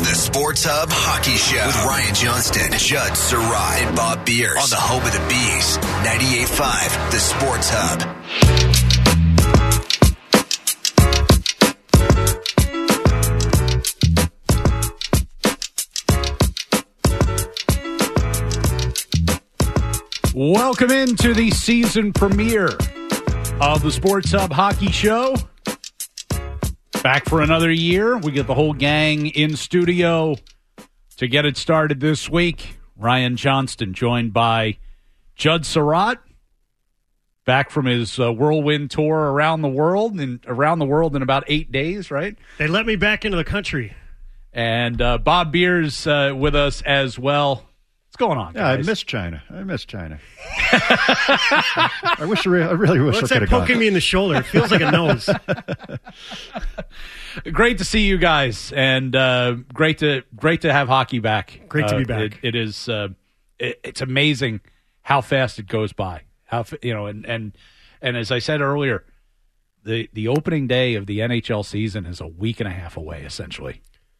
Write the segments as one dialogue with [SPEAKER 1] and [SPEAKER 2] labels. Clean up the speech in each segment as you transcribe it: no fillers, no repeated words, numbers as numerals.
[SPEAKER 1] the Sports Hub Hockey Show with Ryan Johnston, Judd Surratt, and Bob Beers on the home of the Bees, 98.5, the Sports Hub.
[SPEAKER 2] Welcome into the season premiere of the Sports Hub Hockey Show. Back for another year. We get the whole gang in studio to get it started this week. Ryan Johnston joined by Judd Surratt, back from his whirlwind tour around the world in about 8 days, right?
[SPEAKER 3] They let me back into the country.
[SPEAKER 2] And Bob Beers with us as well. What's going on, guys?
[SPEAKER 4] Yeah, I miss China. I really wish
[SPEAKER 3] What's
[SPEAKER 4] I could
[SPEAKER 3] that
[SPEAKER 4] have gone.
[SPEAKER 3] poking me in the shoulder? It feels like a nose.
[SPEAKER 2] Great to see you guys, and great to have hockey back.
[SPEAKER 3] Great to be back.
[SPEAKER 2] It is. It's amazing how fast it goes by. And as I said earlier, the opening day of the NHL season is a week and a half away, essentially.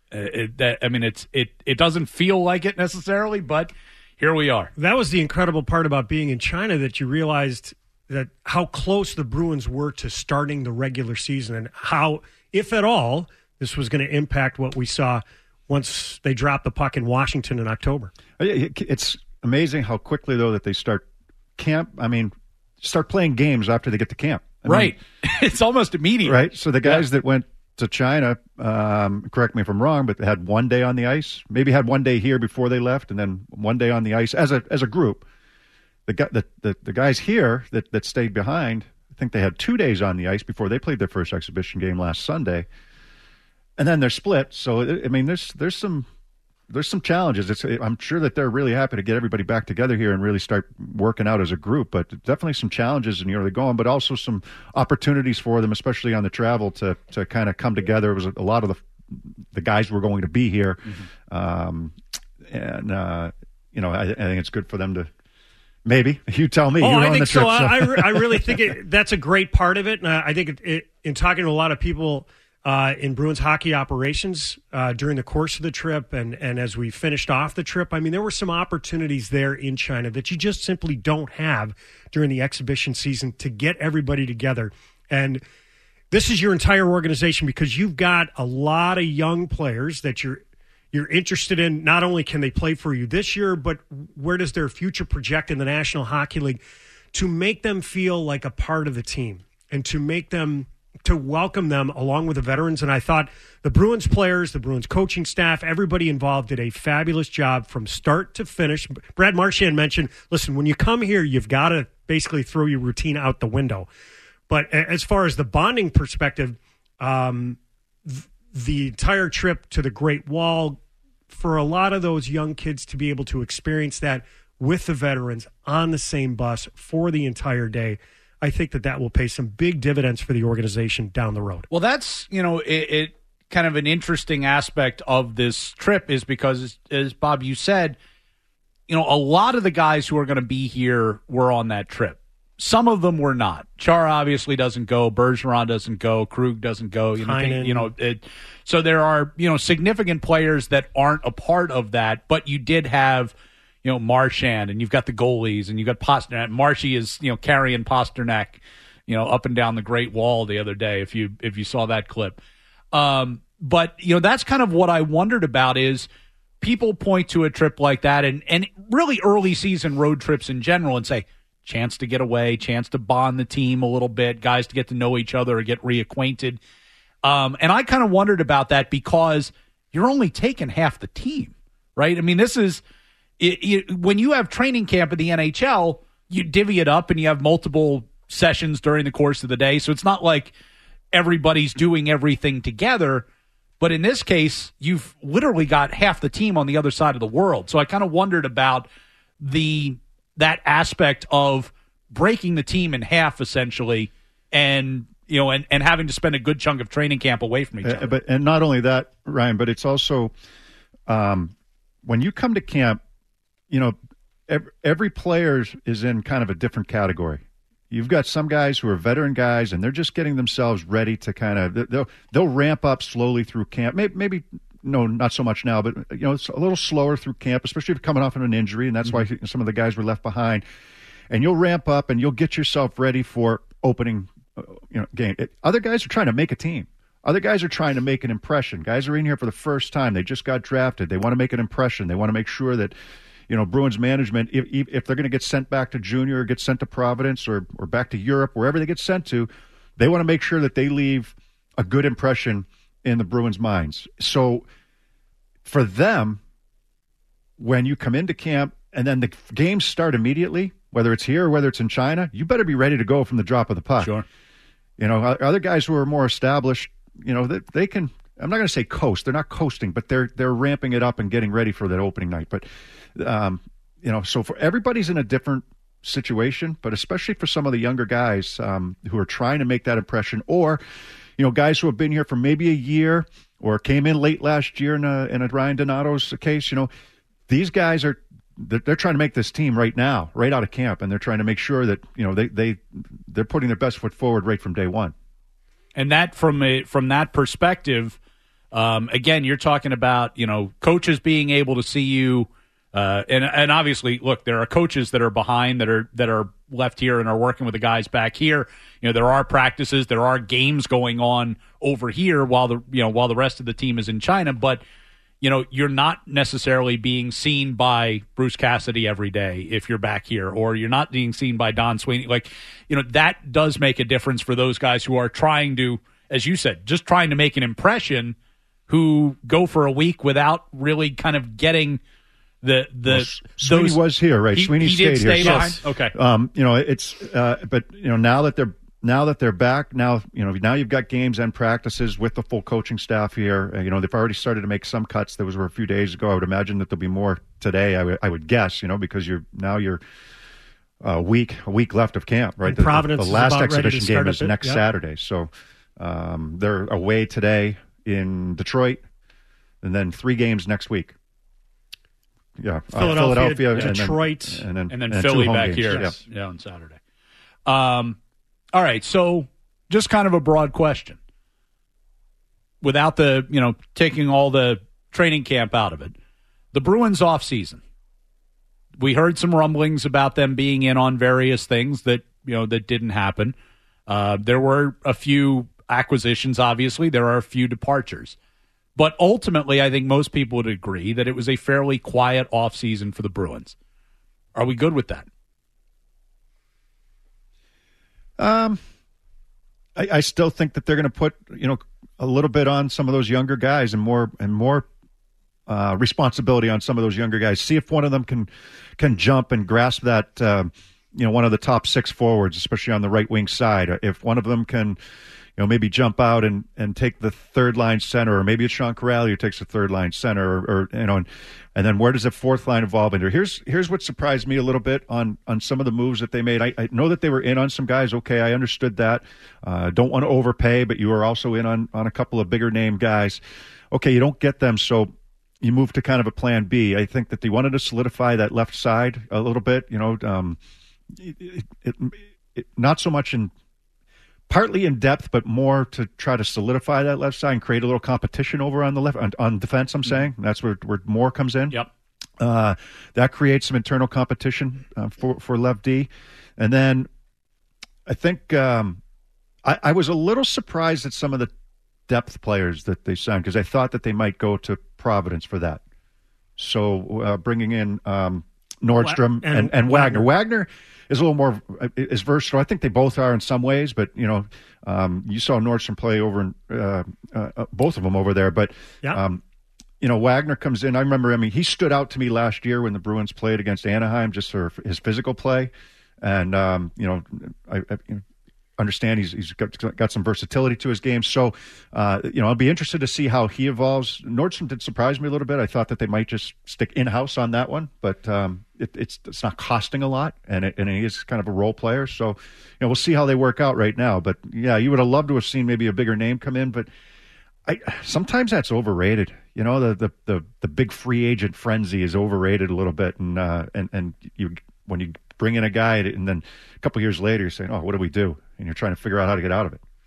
[SPEAKER 2] It doesn't feel like it necessarily, but here we are.
[SPEAKER 3] That was the incredible part about being in China, that you realized that how close the Bruins were to starting the regular season, and how, if at all, this was going to impact what we saw once they dropped the puck in Washington in October.
[SPEAKER 4] It's amazing how quickly, though, that they start camp. Start playing games after they get to camp.
[SPEAKER 2] Right. It's almost immediate.
[SPEAKER 4] Right. So the guys that went to China, correct me if I'm wrong, but they had 1 day on the ice. Maybe had 1 day here before they left, and then 1 day on the ice as a group. The guys here that stayed behind, I think they had 2 days on the ice before they played their first exhibition game last Sunday, and then they're split. So there's some challenges. I'm sure that they're really happy to get everybody back together here and really start working out as a group, but definitely some challenges in the early going, but also some opportunities for them, especially on the travel, to kind of come together. It was a lot of the guys were going to be here. Mm-hmm. I think it's good for them to, maybe, you tell me.
[SPEAKER 3] I think so. I really think that's a great part of it. And I think in talking to a lot of people in Bruins hockey operations during the course of the trip and as we finished off the trip, there were some opportunities there in China that you just simply don't have during the exhibition season to get everybody together. And this is your entire organization, because you've got a lot of young players that you're interested in. Not only can they play for you this year, but where does their future project in the National Hockey League, to make them feel like a part of the team and to welcome them along with the veterans. And I thought the Bruins players, the Bruins coaching staff, everybody involved did a fabulous job from start to finish. Brad Marchand mentioned, listen, when you come here, you've got to basically throw your routine out the window. But as far as the bonding perspective, the entire trip to the Great Wall, for a lot of those young kids to be able to experience that with the veterans on the same bus for the entire day, I think that will pay some big dividends for the organization down the road.
[SPEAKER 2] Well, that's, it kind of an interesting aspect of this trip, is because, as Bob, you said, a lot of the guys who are going to be here were on that trip. Some of them were not. Chara obviously doesn't go. Bergeron doesn't go. Krug doesn't go. So there are, significant players that aren't a part of that, but you did have, Marchand, and you've got the goalies, and you've got Pasternak. Marshy is, carrying Pasternak, up and down the Great Wall the other day, if you saw that clip. But, that's kind of what I wondered about, is people point to a trip like that and really early season road trips in general and say, chance to get away, chance to bond the team a little bit, guys to get to know each other or get reacquainted. And I kind of wondered about that, because you're only taking half the team, right? This is... when you have training camp in the NHL, you divvy it up and you have multiple sessions during the course of the day. So it's not like everybody's doing everything together. But in this case, you've literally got half the team on the other side of the world. So I kind of wondered about that aspect of breaking the team in half, essentially, and having to spend a good chunk of training camp away from each other.
[SPEAKER 4] And not only that, Ryan, but it's also when you come to camp, every player is in kind of a different category. You've got some guys who are veteran guys, and they're just getting themselves ready to kind of they'll ramp up slowly through camp. Maybe not so much now, but it's a little slower through camp, especially if you're coming off of an injury, and that's why some of the guys were left behind. And you'll ramp up and you'll get yourself ready for opening game. Other guys are trying to make a team. Other guys are trying to make an impression. Guys are in here for the first time. They just got drafted. They want to make an impression. They want to make sure that, Bruins management, if they're going to get sent back to junior or get sent to Providence or back to Europe, wherever they get sent to, they want to make sure that they leave a good impression in the Bruins' minds. So for them, when you come into camp and then the games start immediately, whether it's here or whether it's in China, you better be ready to go from the drop of the puck.
[SPEAKER 2] Sure.
[SPEAKER 4] Other guys who are more established, they can, I'm not going to say coast. They're not coasting, but they're ramping it up and getting ready for that opening night. But, so for everybody's in a different situation, but especially for some of the younger guys who are trying to make that impression, or, guys who have been here for maybe a year or came in late last year in a Ryan Donato's case, these guys they're trying to make this team right now, right out of camp, and they're trying to make sure that, they're putting their best foot forward right from day one.
[SPEAKER 2] And that from that perspective, again, you're talking about, coaches being able to see you, and obviously, look, there are coaches that are behind that are left here and are working with the guys back here. There are practices, there are games going on over here while the rest of the team is in China, but you're not necessarily being seen by Bruce Cassidy every day if you're back here, or you're not being seen by Don Sweeney. That does make a difference for those guys who are trying to, as you said, just trying to make an impression, who go for a week without really kind of getting
[SPEAKER 4] Sweeney was here, right? Sweeney
[SPEAKER 2] did
[SPEAKER 4] stayed
[SPEAKER 2] stay
[SPEAKER 4] here.
[SPEAKER 2] behind? Okay.
[SPEAKER 4] But now that they're back, now you've got games and practices with the full coaching staff here. They've already started to make some cuts. Those were a few days ago. I would imagine that there'll be more today. I would guess, because you're a week left of camp, right?
[SPEAKER 3] Providence
[SPEAKER 4] the last
[SPEAKER 3] is
[SPEAKER 4] exhibition game is
[SPEAKER 3] it.
[SPEAKER 4] next Saturday. So they're away today in Detroit, and then 3 games next week. Yeah,
[SPEAKER 3] Philadelphia, Detroit,
[SPEAKER 2] and then Philly back here. Yeah, on Saturday. All right, so just kind of a broad question. Without the, taking all the training camp out of it, the Bruins off season. We heard some rumblings about them being in on various things that didn't happen. There were a few acquisitions, obviously. There are a few departures. But ultimately, I think most people would agree that it was a fairly quiet offseason for the Bruins. Are we good with that?
[SPEAKER 4] I still think that they're going to put, a little bit on some of those younger guys and more responsibility on some of those younger guys. See if one of them can jump and grasp that, one of the top 6 forwards, especially on the right wing side. If one of them can, maybe jump out and take the third line center, or maybe it's Sean Corrali who takes the third line center, or and then where does the fourth line evolve into? Here's what surprised me a little bit on some of the moves that they made. I know that they were in on some guys. Okay, I understood that. Don't want to overpay, but you were also in on a couple of bigger name guys. Okay, you don't get them, so you move to kind of a plan B. I think that they wanted to solidify that left side a little bit. Not so much partly in depth, but more to try to solidify that left side and create a little competition over on the left on defense. I'm saying that's where more comes in.
[SPEAKER 2] Yep.
[SPEAKER 4] That creates some internal competition for left D, and then I think I was a little surprised at some of the depth players that they signed, because I thought that they might go to Providence for that. So bringing in Nordstrom and Wagner. Wagner is a little more is versatile. I think they both are in some ways, but you saw Nordstrom play over in both of them over there. But Wagner comes in. I remember. He stood out to me last year when the Bruins played against Anaheim, just for his physical play, and I understand he's got some versatility to his game. So, I'll be interested to see how he evolves. Nordstrom did surprise me a little bit. I thought that they might just stick in-house on that one, but it's not costing a lot, and he is kind of a role player. So, we'll see how they work out right now. But, yeah, you would have loved to have seen maybe a bigger name come in, but sometimes that's overrated. The big free agent frenzy is overrated a little bit, and when you bring in a guy and then a couple years later you're saying, oh, what do we do? And you're trying to figure out how to get out of it.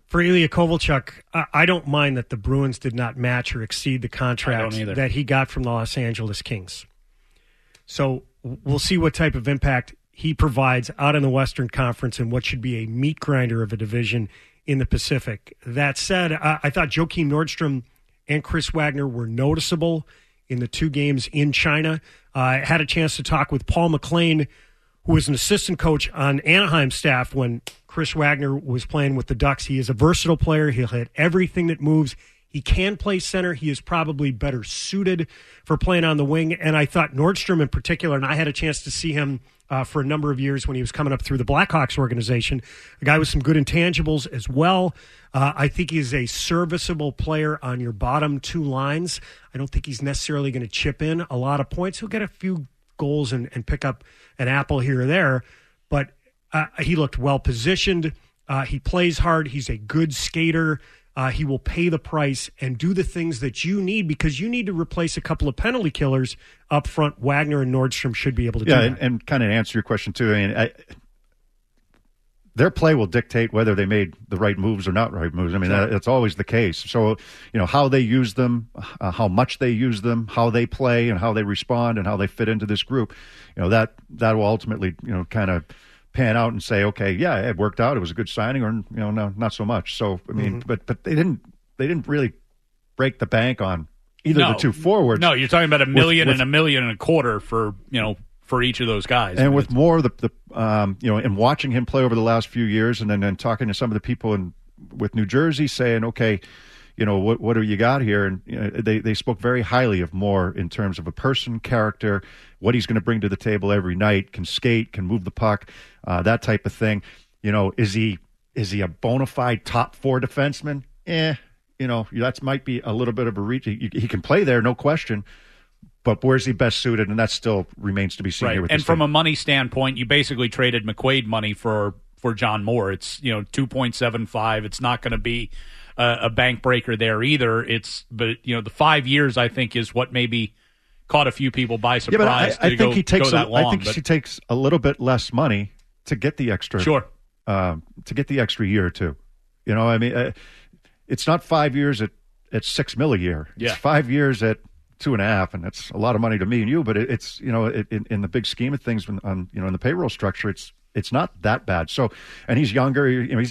[SPEAKER 3] For Ilya Kovalchuk, I don't mind that the Bruins did not match or exceed the contract that he got from the Los Angeles Kings. So we'll see what type of impact he provides out in the Western Conference and what should be a meat grinder of a division in the Pacific. That said, I thought Joakim Nordstrom and Chris Wagner were noticeable in the 2 games in China. I had a chance to talk with Paul McLean, who was an assistant coach on Anaheim's staff when Chris Wagner was playing with the Ducks. He is a versatile player. He'll hit everything that moves. He can play center. He is probably better suited for playing on the wing. And I thought Nordstrom in particular, and I had a chance to see him for a number of years when he was coming up through the Blackhawks organization, a guy with some good intangibles as well. I think he's a serviceable player on your bottom 2 lines. I don't think he's necessarily going to chip in a lot of points. He'll get a few goals and pick up an apple here or there, but he looked well positioned. He plays hard. He's a good skater. He will pay the price and do the things that you need because you need to replace a couple of penalty killers up front. Wagner and Nordstrom should be able to do that.
[SPEAKER 4] And kind of answer your question too. I mean, their play will dictate whether they made the right moves or not right moves. I mean, that's always the case. So, how they use them, how much they use them, how they play and how they respond and how they fit into this group, that will ultimately, kind of pan out and say, okay, yeah, it worked out. It was a good signing, or no, not so much. So, I mean, but they didn't really break the bank on either the 2 forwards.
[SPEAKER 2] No, you're talking about $1 million and $1.25 million for each of those guys.
[SPEAKER 4] And with more of the and watching him play over the last few years, and then talking to some of the people with New Jersey, saying, okay, what do you got here? And they spoke very highly of Moore in terms of a person, character, what he's going to bring to the table every night, can skate, can move the puck, that type of thing. Is he a bona fide top 4 defenseman? That might be a little bit of a reach. He can play there, no question. But where's he best suited? And that still remains to be seen here with
[SPEAKER 2] and from a money standpoint, you basically traded McQuaid money for John Moore. It's 2.75. It's not going to be a bank breaker there either. But the 5 years I think is what maybe caught a few people by surprise.
[SPEAKER 4] Yeah, but I think he takes a little bit less money to get the extra.
[SPEAKER 2] Sure.
[SPEAKER 4] To get the extra year or two. I mean, it's not 5 years at $6 million a year.
[SPEAKER 2] Yeah.
[SPEAKER 4] It's 5 years at 2.5, and that's a lot of money to me and you. But it's in the big scheme of things, in the payroll structure, it's not that bad. So, and he's younger.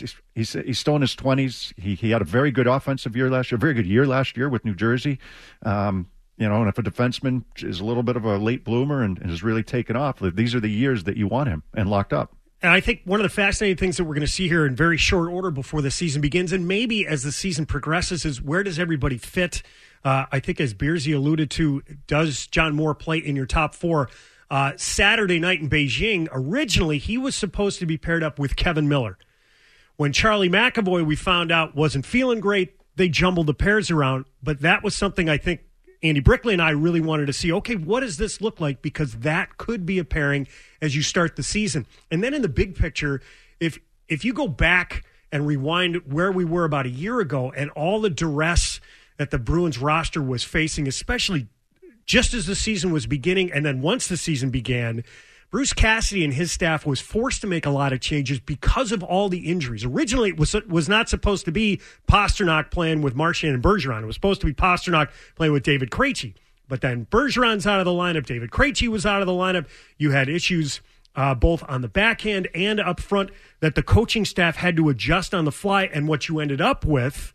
[SPEAKER 4] He's still in his 20s. He had a very good offensive year last year, a very good year last year with New Jersey. And if a defenseman is a little bit of a late bloomer and has really taken off, these are the years that you want him and locked up.
[SPEAKER 3] And I think one of the fascinating things that we're going to see here in very short order before the season begins, and maybe as the season progresses, is where does everybody fit? I think as Beersy alluded to, does John Moore play in your top 4? Saturday night in Beijing, originally he was supposed to be paired up with Kevin Miller. When Charlie McAvoy, we found out, wasn't feeling great, they jumbled the pairs around. But that was something I think Andy Brickley and I really wanted to see. Okay, what does this look like? Because that could be a pairing as you start the season. And then in the big picture, if you go back and rewind where we were about a year ago and all the duress that the Bruins roster was facing, especially just as the season was beginning, and then once the season began, Bruce Cassidy and his staff was forced to make a lot of changes because of all the injuries. Originally, it was not supposed to be Pasternak playing with Marchand and Bergeron. It was supposed to be Pasternak playing with David Krejci. But then Bergeron's out of the lineup. David Krejci was out of the lineup. You had issues both on the backhand and up front that the coaching staff had to adjust on the fly. And what you ended up with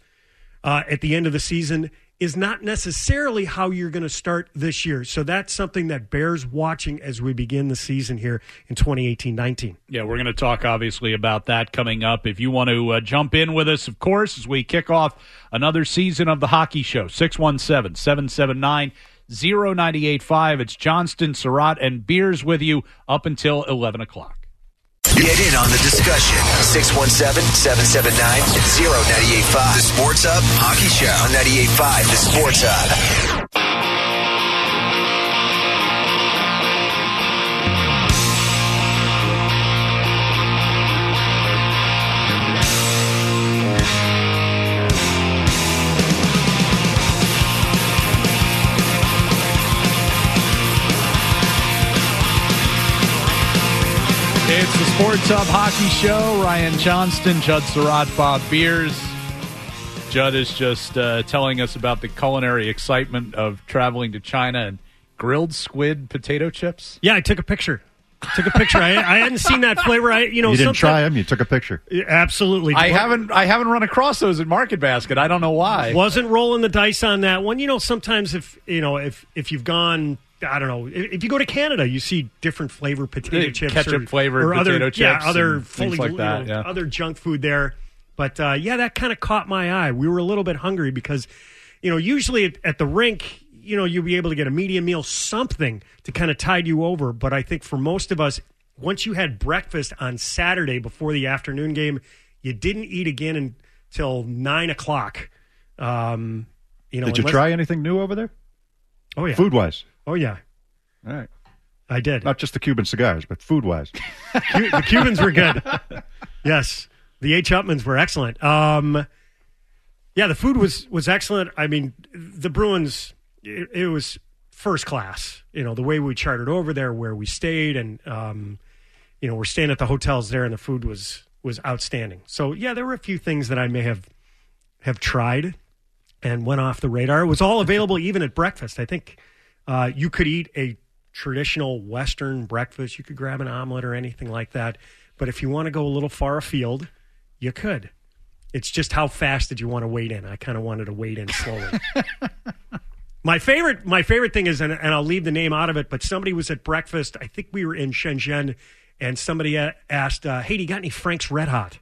[SPEAKER 3] at the end of the season is not necessarily how you're going to start this year. So that's something that bears watching as we begin the season here in 2018-19.
[SPEAKER 2] Yeah, we're going to talk, obviously, about that coming up. If you want to jump in with us, of course, as we kick off another season of The Hockey Show, 617-779-0985. It's Johnston, Surratt, and Beers with you up until 11 o'clock.
[SPEAKER 1] Get in on the discussion. 617-779-0985. The Sports Hub Hockey Show on 98.5. The Sports Hub.
[SPEAKER 2] It's the Sports Hub Hockey Show. Ryan Johnston, Judd Surratt, Bob Beers. Judd is just telling us about the culinary excitement of traveling to China and grilled squid potato chips.
[SPEAKER 3] Yeah, I took a picture. I hadn't seen that flavor.
[SPEAKER 4] You didn't try them. You took a picture.
[SPEAKER 3] Absolutely.
[SPEAKER 2] I haven't run across those at Market Basket. I don't know why.
[SPEAKER 3] Wasn't rolling the dice on that one. Sometimes if you've gone, I don't know, if you go to Canada, you see different flavor potato chips,
[SPEAKER 2] ketchup flavored potato chips,
[SPEAKER 3] other
[SPEAKER 2] things like that,
[SPEAKER 3] other junk food there. But that kind of caught my eye. We were a little bit hungry because, usually at the rink, you'll be able to get a medium meal, something to kind of tide you over. But I think for most of us, once you had breakfast on Saturday before the afternoon game, you didn't eat again until 9 o'clock.
[SPEAKER 4] Did you try anything new over there?
[SPEAKER 3] Oh, yeah.
[SPEAKER 4] Food-wise?
[SPEAKER 3] Oh, yeah.
[SPEAKER 4] All right.
[SPEAKER 3] I did.
[SPEAKER 4] Not just the Cuban cigars, but food-wise.
[SPEAKER 3] The Cubans were good. Yes. The H. Upmans were excellent. The food was excellent. I mean, the Bruins, it was first class. The way we chartered over there, where we stayed, and we're staying at the hotels there, and the food was outstanding. So there were a few things that I may have tried and went off the radar. It was all available even at breakfast. I think you could eat a traditional Western breakfast. You could grab an omelet or anything like that. But if you want to go a little far afield, you could. It's just how fast did you want to wade in? I kind of wanted to wade in slowly. My favorite thing is, and I'll leave the name out of it, but somebody was at breakfast. I think we were in Shenzhen, and somebody asked, "Hey, do you got any Frank's Red Hot?"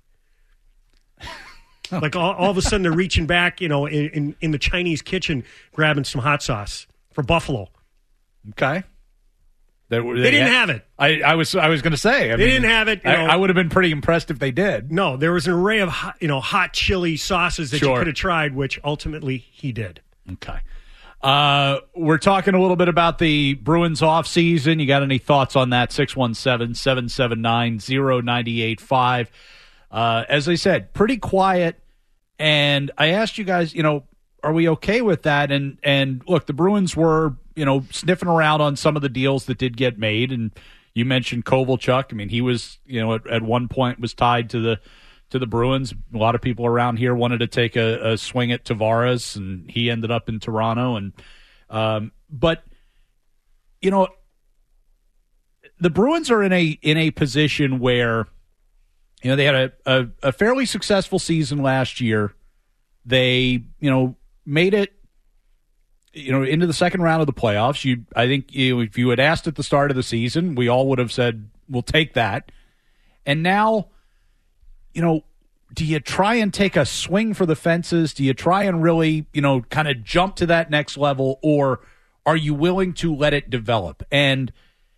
[SPEAKER 3] Like all of a sudden they're reaching back, in the Chinese kitchen, grabbing some hot sauce for Buffalo.
[SPEAKER 2] Okay.
[SPEAKER 3] They didn't have it.
[SPEAKER 2] I was going to say.
[SPEAKER 3] They didn't have it.
[SPEAKER 2] I would have been pretty impressed if they did.
[SPEAKER 3] No, there was an array of hot chili sauces that you could have tried, which ultimately he did.
[SPEAKER 2] Okay. We're talking a little bit about the Bruins offseason. You got any thoughts on that? 617-779-0985. As I said, pretty quiet. And I asked you guys, are we okay with that? And look, the Bruins were, sniffing around on some of the deals that did get made. And you mentioned Kovalchuk. I mean, he was, at one point was tied to the Bruins. A lot of people around here wanted to take a swing at Tavares, and he ended up in Toronto. And but the Bruins are in a position where they had a fairly successful season last year. They made it into the second round of the playoffs. I think if you had asked at the start of the season, we all would have said we'll take that. And now, do you try and take a swing for the fences? Do you try and really, kind of jump to that next level, or are you willing to let it develop? And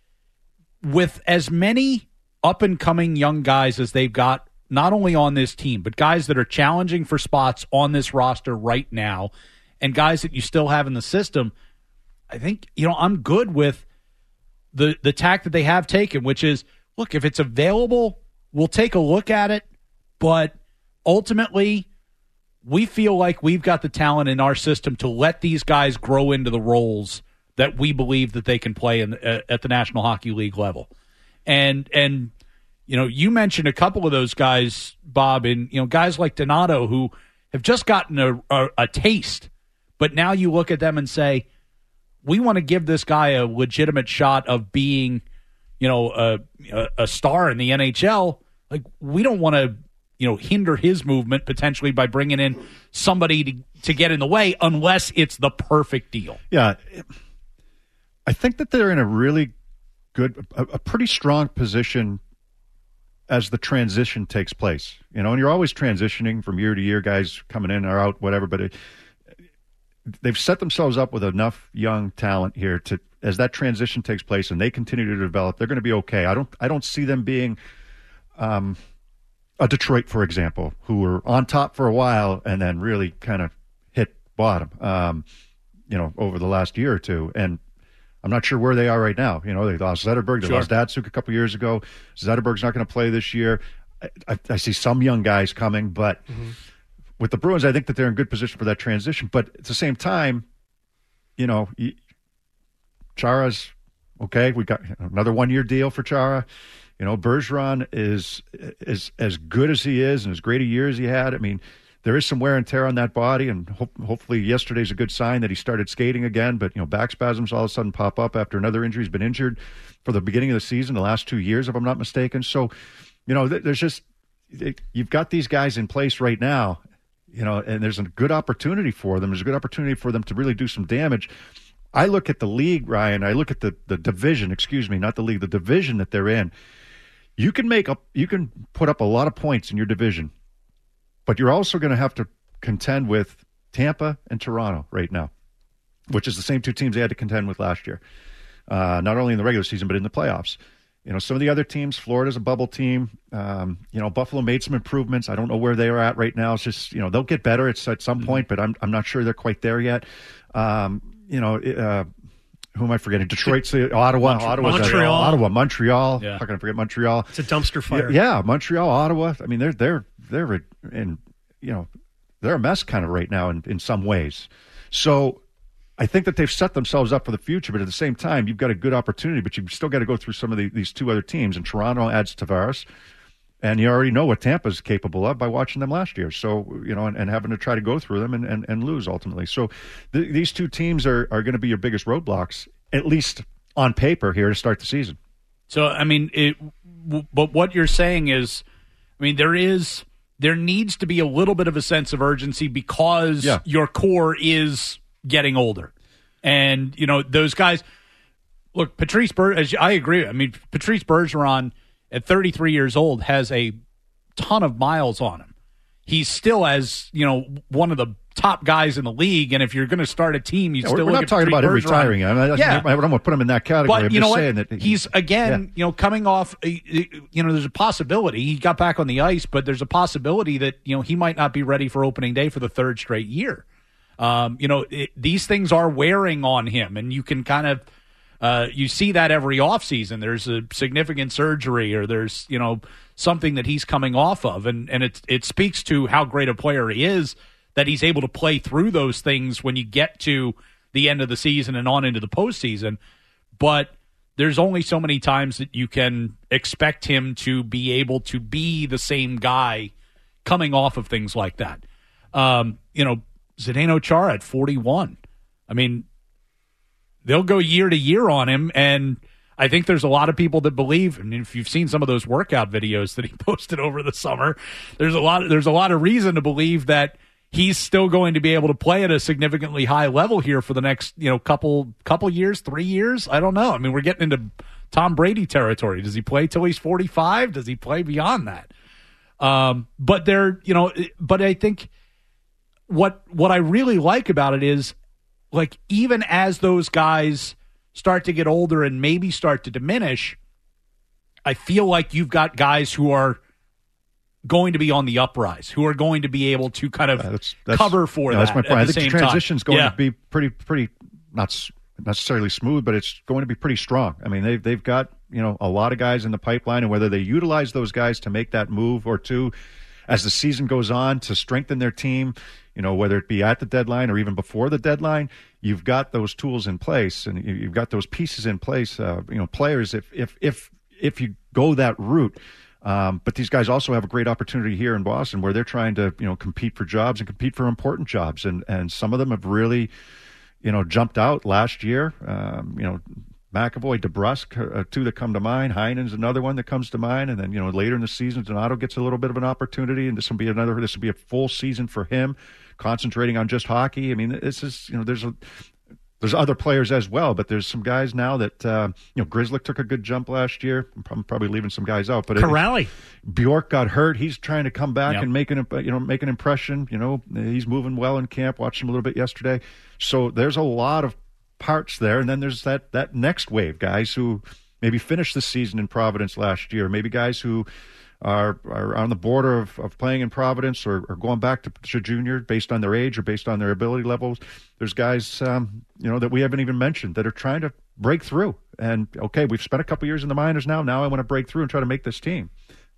[SPEAKER 2] with as many up-and-coming young guys as they've got, not only on this team, but guys that are challenging for spots on this roster right now, and guys that you still have in the system, I think, I'm good with the tack that they have taken, which is, look, if it's available, we'll take a look at it, but ultimately, we feel like we've got the talent in our system to let these guys grow into the roles that we believe that they can play at the National Hockey League level. And you mentioned a couple of those guys, Bob, and guys like Donato who have just gotten a taste, but now you look at them and say, we want to give this guy a legitimate shot of being, a star in the NHL. Like, we don't want to, hinder his movement potentially by bringing in somebody to get in the way unless it's the perfect deal.
[SPEAKER 4] Yeah. I think that they're in a really good, a pretty strong position as the transition takes place. And you're always transitioning from year to year, guys coming in or out, whatever, but they've set themselves up with enough young talent here to, as that transition takes place and they continue to develop, they're going to be okay. I don't see them being a Detroit, for example, who were on top for a while and then really kind of hit bottom, over the last year or two. And I'm not sure where they are right now. They lost Zetterberg. They lost Datsuk a couple years ago. Zetterberg's not going to play this year. I see some young guys coming, but with the Bruins, I think that they're in good position for that transition. But at the same time, Chara's okay. We got another 1-year deal for Chara. Bergeron is as good as he is and as great a year as he had. I mean, there is some wear and tear on that body, and hopefully yesterday's a good sign that he started skating again. But, back spasms all of a sudden pop up after another injury. He's been injured for the beginning of the season, the last 2 years, if I'm not mistaken. So, there's just – you've got these guys in place right now, and there's a good opportunity for them. There's a good opportunity for them to really do some damage. I look at the league, Ryan. I look at the division, not the league, the division that they're in. You can put up a lot of points in your division, but you're also going to have to contend with Tampa and Toronto right now, which is the same two teams they had to contend with last year, not only in the regular season but in the playoffs. Some of the other teams, Florida's a bubble team. Buffalo made some improvements. I don't know where they are at right now. It's just they'll get better at some point, but I'm not sure they're quite there yet. Who am I forgetting? Detroit's Ottawa. Montreal.
[SPEAKER 3] Yeah.
[SPEAKER 4] How can I forget Montreal?
[SPEAKER 3] It's a dumpster fire.
[SPEAKER 4] Yeah, Montreal, Ottawa. I mean, they're in they're a mess kind of right now in some ways. So I think that they've set themselves up for the future, but at the same time, you've got a good opportunity, but you've still got to go through some of these two other teams. And Toronto adds Tavares, and you already know what Tampa's capable of by watching them last year. So, and having to try to go through them and lose ultimately. So these two teams are going to be your biggest roadblocks, at least on paper here to start the season.
[SPEAKER 2] So, but what you're saying is, there needs to be a little bit of a sense of urgency because your core is getting older. And, those guys, look, Patrice Bergeron, I agree. Patrice Bergeron at 33 years old has a ton of miles on him. He's still one of the top guys in the league, and if you're going to start a team, you still
[SPEAKER 4] we're not talking about him retiring. I don't want to put him in that category.
[SPEAKER 2] But
[SPEAKER 4] I'm just saying that
[SPEAKER 2] he's again, coming off. There's a possibility he got back on the ice, but there's a possibility that he might not be ready for opening day for the third straight year. These things are wearing on him, and you can kind of. You see that every offseason. There's a significant surgery or there's, something that he's coming off of. And it speaks to how great a player he is that he's able to play through those things when you get to the end of the season and on into the postseason. But there's only so many times that you can expect him to be able to be the same guy coming off of things like that. Zdeno Chara at 41. They'll go year to year on him, and I think there's a lot of people that believe. If you've seen some of those workout videos that he posted over the summer, there's a lot of reason to believe that he's still going to be able to play at a significantly high level here for the next couple years, 3 years. I don't know. We're getting into Tom Brady territory. Does he play till he's 45? Does he play beyond that? But I think what I really like about it is, like, even as those guys start to get older and maybe start to diminish, I feel like you've got guys who are going to be on the uprise, who are going to be able to kind of cover for that.
[SPEAKER 4] That's my point. I think the transition's going
[SPEAKER 2] to
[SPEAKER 4] be pretty not necessarily smooth, but it's going to be pretty strong. They've got a lot of guys in the pipeline, and whether they utilize those guys to make that move or two as the season goes on to strengthen their team, whether it be at the deadline or even before the deadline, you've got those tools in place and you've got those pieces in place. Players, if you go that route, but these guys also have a great opportunity here in Boston where they're trying to compete for jobs and compete for important jobs, and some of them have really jumped out last year. McAvoy, DeBrusk, two that come to mind. Heinen's another one that comes to mind. And then, later in the season, Donato gets a little bit of an opportunity, and this will be a full season for him, concentrating on just hockey. This is, there's other players as well, but there's some guys now that, Grzelcyk took a good jump last year. I'm probably leaving some guys out, but
[SPEAKER 3] Corrali.
[SPEAKER 4] Bjork got hurt. He's trying to come back and make an impression. He's moving well in camp. Watched him a little bit yesterday. So there's a lot of parts there, and then there's that next wave, guys who maybe finished the season in Providence last year, maybe guys who are on the border of playing in Providence or going back to junior based on their age or based on their ability levels. There's guys that we haven't even mentioned that are trying to break through, and okay, we've spent a couple years in the minors now I want to break through and try to make this team.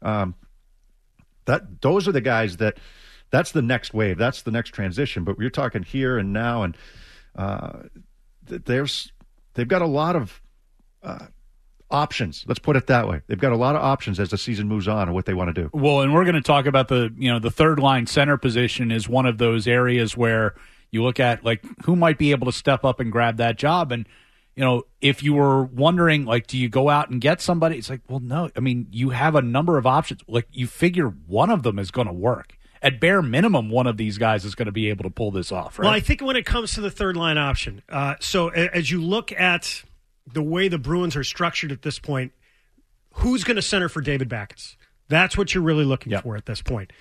[SPEAKER 4] Those are the guys that's the next wave, that's the next transition, but we're talking here and now, and they've got a lot of options. Let's put it that way. They've got a lot of options as the season moves on and what they want to do.
[SPEAKER 2] Well, and we're going to talk about the third line center position is one of those areas where you look at like who might be able to step up and grab that job. And, if you were wondering, like, do you go out and get somebody? It's like, well, no. I mean, you have a number of options. Like, you figure one of them is going to work. At bare minimum, one of these guys is going to be able to pull this off, right?
[SPEAKER 3] Well, I think when it comes to the third line option, so as you look at the way the Bruins are structured at this point, who's going to center for David Backes? That's what you're really looking for at this point.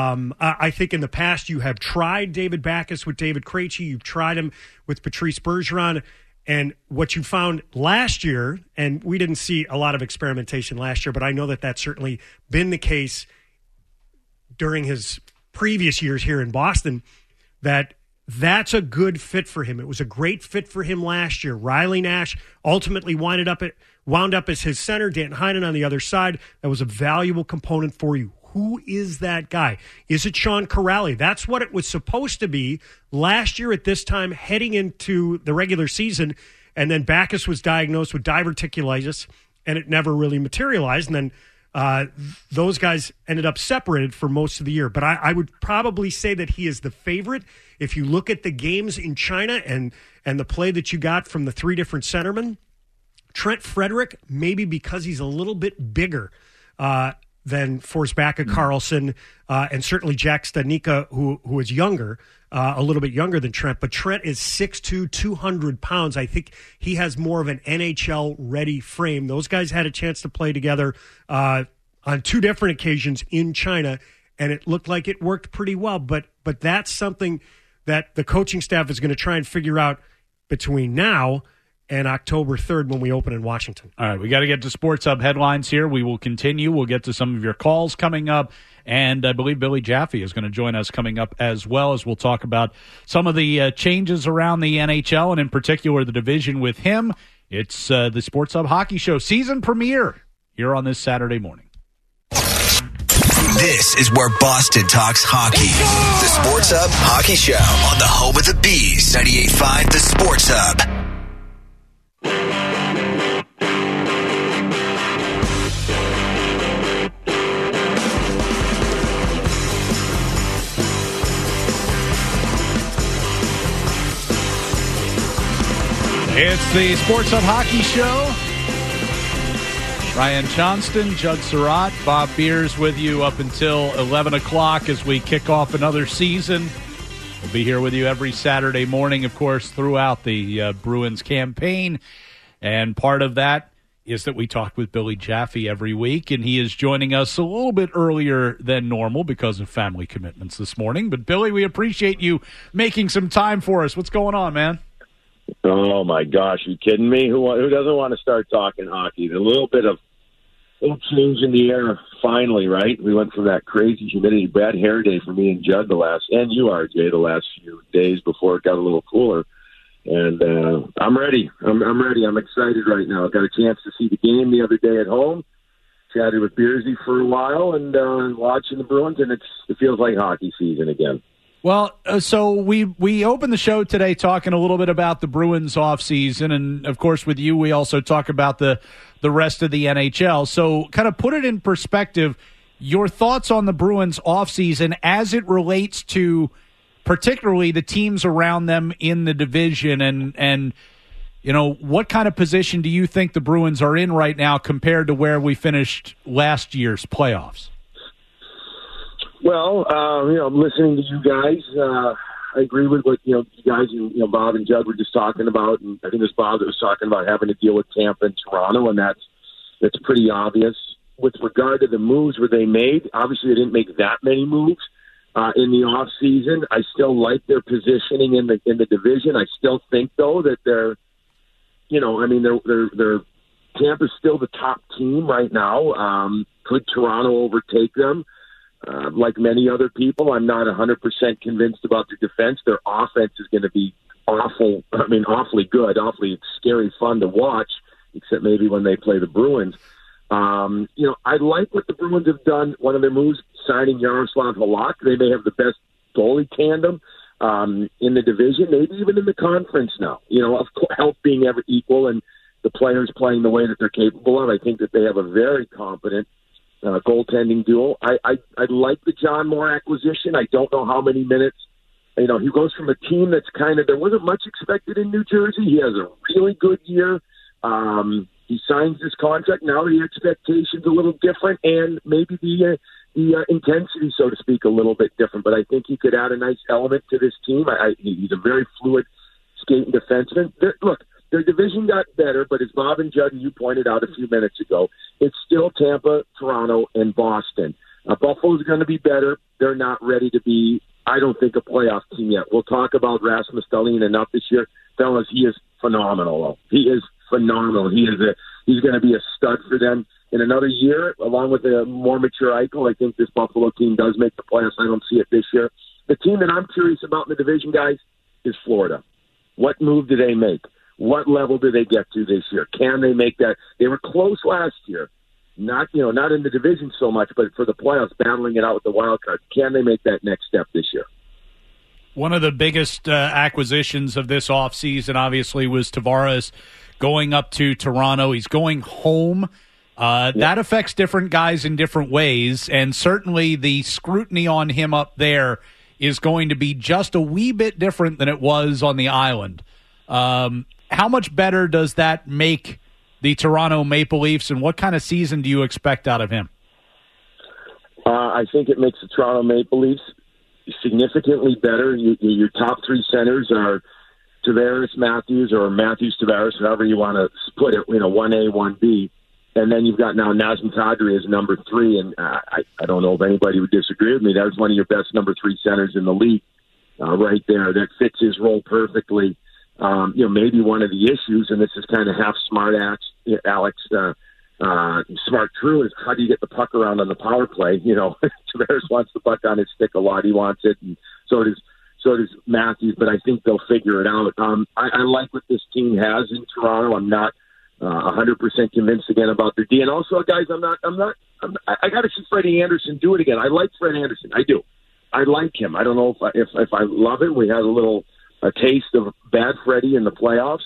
[SPEAKER 3] I think in the past you have tried David Backes with David Krejci. You've tried him with Patrice Bergeron. And what you found last year, and we didn't see a lot of experimentation last year, but I know that that's certainly been the case during his previous years here in Boston, that's a good fit for him. It was a great fit for him last year. Riley Nash ultimately wound up as his center, Danton Heinen on the other side. That was a valuable component for you. Who is that guy? Is it Sean Corrali? That's what it was supposed to be last year at this time, heading into the regular season, and then Backes was diagnosed with diverticulitis, and it never really materialized, and then those guys ended up separated for most of the year. But I would probably say that he is the favorite. If you look at the games in China and the play that you got from the three different centermen, Trent Frederick, maybe because he's a little bit bigger than Forsbacka Karlsson, and certainly Jack Studnicka, who is younger, a little bit younger than Trent. But Trent is 6'2", 200 pounds. I think he has more of an NHL-ready frame. Those guys had a chance to play together on two different occasions in China, and it looked like it worked pretty well. But that's something that the coaching staff is going to try and figure out between now and October 3rd when we open in Washington.
[SPEAKER 2] All right, we got to get to Sports Hub headlines here. We will continue. We'll get to some of your calls coming up, and I believe Billy Jaffe is going to join us coming up as well, as we'll talk about some of the changes around the NHL, and in particular the division with him. It's the Sports Hub Hockey Show season premiere here on this Saturday morning.
[SPEAKER 1] This is where Boston talks hockey. The Sports Hub Hockey Show on the home of the Bees, 98.5 The Sports Hub.
[SPEAKER 2] It's the Sports Hub Hockey Show. Ryan Johnston, Judd Surratt, Bob Beers with you up until 11 o'clock as we kick off another season. We'll be here with you every Saturday morning, of course, throughout the Bruins campaign. And part of that is that we talk with Billy Jaffe every week, and he is joining us a little bit earlier than normal because of family commitments this morning. But, Billy, we appreciate you making some time for us. What's going on, man?
[SPEAKER 5] Oh, my gosh. Are you kidding me? Who doesn't want to start talking hockey? A little change in the air finally, right? We went from that crazy humidity, bad hair day for me and Judd and you, RJ, the last few days before it got a little cooler. And I'm ready. I'm ready. I'm excited right now. I got a chance to see the game the other day at home. Chatted with Beersy for a while and watching the Bruins, and it feels like hockey season again.
[SPEAKER 2] Well, so we opened the show today talking a little bit about the Bruins offseason, and, of course, with you, we also talk about the rest of the NHL. So kind of put it in perspective, your thoughts on the Bruins offseason as it relates to particularly the teams around them in the division, and what kind of position do you think the Bruins are in right now compared to where we finished last year's playoffs?
[SPEAKER 5] Well, listening to you guys, I agree with what you guys and Bob and Judd were just talking about, and I think it was Bob that was talking about having to deal with Tampa and Toronto, and that's pretty obvious. With regard to the moves where they made, obviously they didn't make that many moves in the off season. I still like their positioning in the division. I still think though that they're Tampa's still the top team right now. Could Toronto overtake them? Like many other people, I'm not 100% convinced about their defense. Their offense is going to be awfully good, awfully scary fun to watch, except maybe when they play the Bruins. I like what the Bruins have done. One of their moves, signing Yaroslav Halak. They may have the best goalie tandem in the division, maybe even in the conference now. Of course, health being ever equal and the players playing the way that they're capable of. I think that they have a very competent goaltending duo. I like the John Moore acquisition. I don't know how many minutes. He goes from a team that's there wasn't much expected in New Jersey. He has a really good year. He signs this contract. Now the expectation's a little different, and maybe the intensity, so to speak, a little bit different. But I think he could add a nice element to this team. He's a very fluid skating defenseman. Look, their division got better, but as Bob and Judd and you pointed out a few minutes ago, it's still Tampa, Toronto, and Boston. Buffalo's going to be better. They're not ready to be, I don't think, a playoff team yet. We'll talk about Rasmus Dahlin enough this year. Fellas, he is phenomenal, though. He is phenomenal. He's going to be a stud for them in another year, along with a more mature Eichel. I think this Buffalo team does make the playoffs. I don't see it this year. The team that I'm curious about in the division, guys, is Florida. What move do they make? What level do they get to this year? Can they make that? They were close last year. Not in the division so much, but for the playoffs, battling it out with the wild card. Can they make that next step this year?
[SPEAKER 2] One of the biggest acquisitions of this offseason, obviously, was Tavares going up to Toronto. He's going home. That affects different guys in different ways, and certainly the scrutiny on him up there is going to be just a wee bit different than it was on the island. How much better does that make the Toronto Maple Leafs, and what kind of season do you expect out of him?
[SPEAKER 5] I think it makes the Toronto Maple Leafs significantly better. Your top three centers are Tavares, Matthews, or Matthews, Tavares, however you want to put it, 1A, 1B. And then you've got now Nazem Kadri as number 3, and I don't know if anybody would disagree with me. That's one of your best number 3 centers in the league right there. That fits his role perfectly. Maybe one of the issues, and this is kind of half smart Alex smart true, is how do you get the puck around on the power play? Tavares wants the puck on his stick a lot. He wants it, and so does Matthews, but I think they'll figure it out. I like what this team has in Toronto. I'm not 100% convinced again about the D. And also, guys, I got to see Freddie Anderson do it again. I like Fred Anderson. I do. I like him. I don't know if I love it. We had a taste of bad Freddie in the playoffs.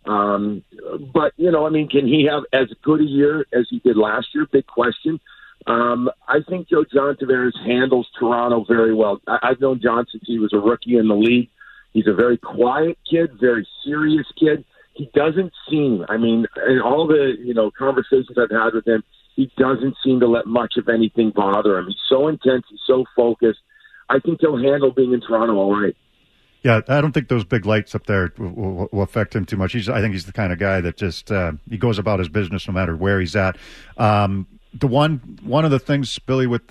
[SPEAKER 5] But, can he have as good a year as he did last year? Big question. I think John Tavares handles Toronto very well. I've known John since he was a rookie in the league. He's a very quiet kid, very serious kid. He doesn't seem, in all the, conversations I've had with him, he doesn't seem to let much of anything bother him. He's so intense, he's so focused. I think he'll handle being in Toronto all right.
[SPEAKER 4] Yeah, I don't think those big lights up there will affect him too much. I think he's the kind of guy that just he goes about his business no matter where he's at. The one of the things, Billy, with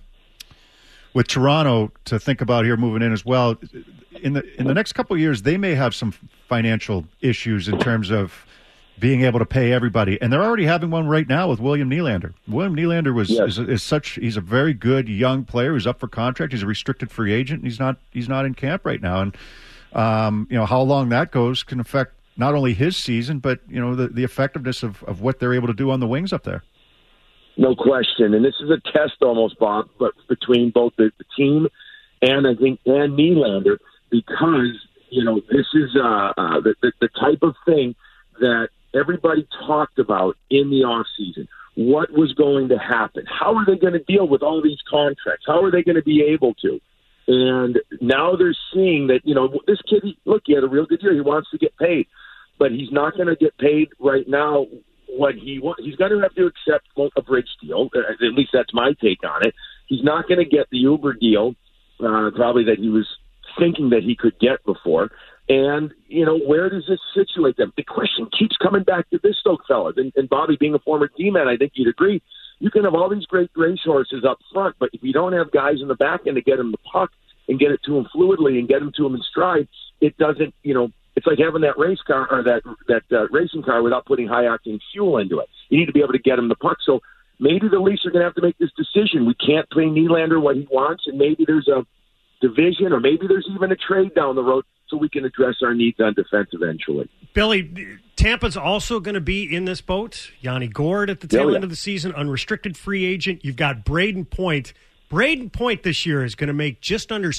[SPEAKER 4] Toronto to think about here moving in as well, in the next couple of years, they may have some financial issues in terms of being able to pay everybody, and they're already having one right now with William Nylander. William Nylander he's a very good young player who's up for contract. He's a restricted free agent. And he's not in camp right now, and how long that goes can affect not only his season, but the effectiveness of what they're able to do on the wings up there.
[SPEAKER 5] No question, and this is a test almost, Bob, but between both the team and Nylander, because this is the type of thing that everybody talked about in the offseason. What was going to happen? How are they going to deal with all these contracts? How are they going to be able to? And now they're seeing that, this kid, he had a real good year. He wants to get paid, but he's not going to get paid right now what he wants. He's going to have to accept a bridge deal. At least that's my take on it. He's not going to get the Uber deal, probably that he was thinking that he could get before. And, where does this situate them? The question keeps coming back to this, though, fellas. And Bobby, being a former D-man, I think you'd agree. You can have all these great racehorses up front, but if you don't have guys in the back end to get him the puck and get it to him fluidly and get him to him in stride, it doesn't, it's like having that race car or that racing car without putting high-octane fuel into it. You need to be able to get him the puck. So maybe the Leafs are going to have to make this decision. We can't pay Nylander what he wants, and maybe there's a division or maybe there's even a trade down the road so we can address our needs on defense eventually.
[SPEAKER 3] Billy, Tampa's also going to be in this boat. Yanni Gourde at the tail end of the season, unrestricted free agent. You've got Braden Point. Braden Point this year is going to make just under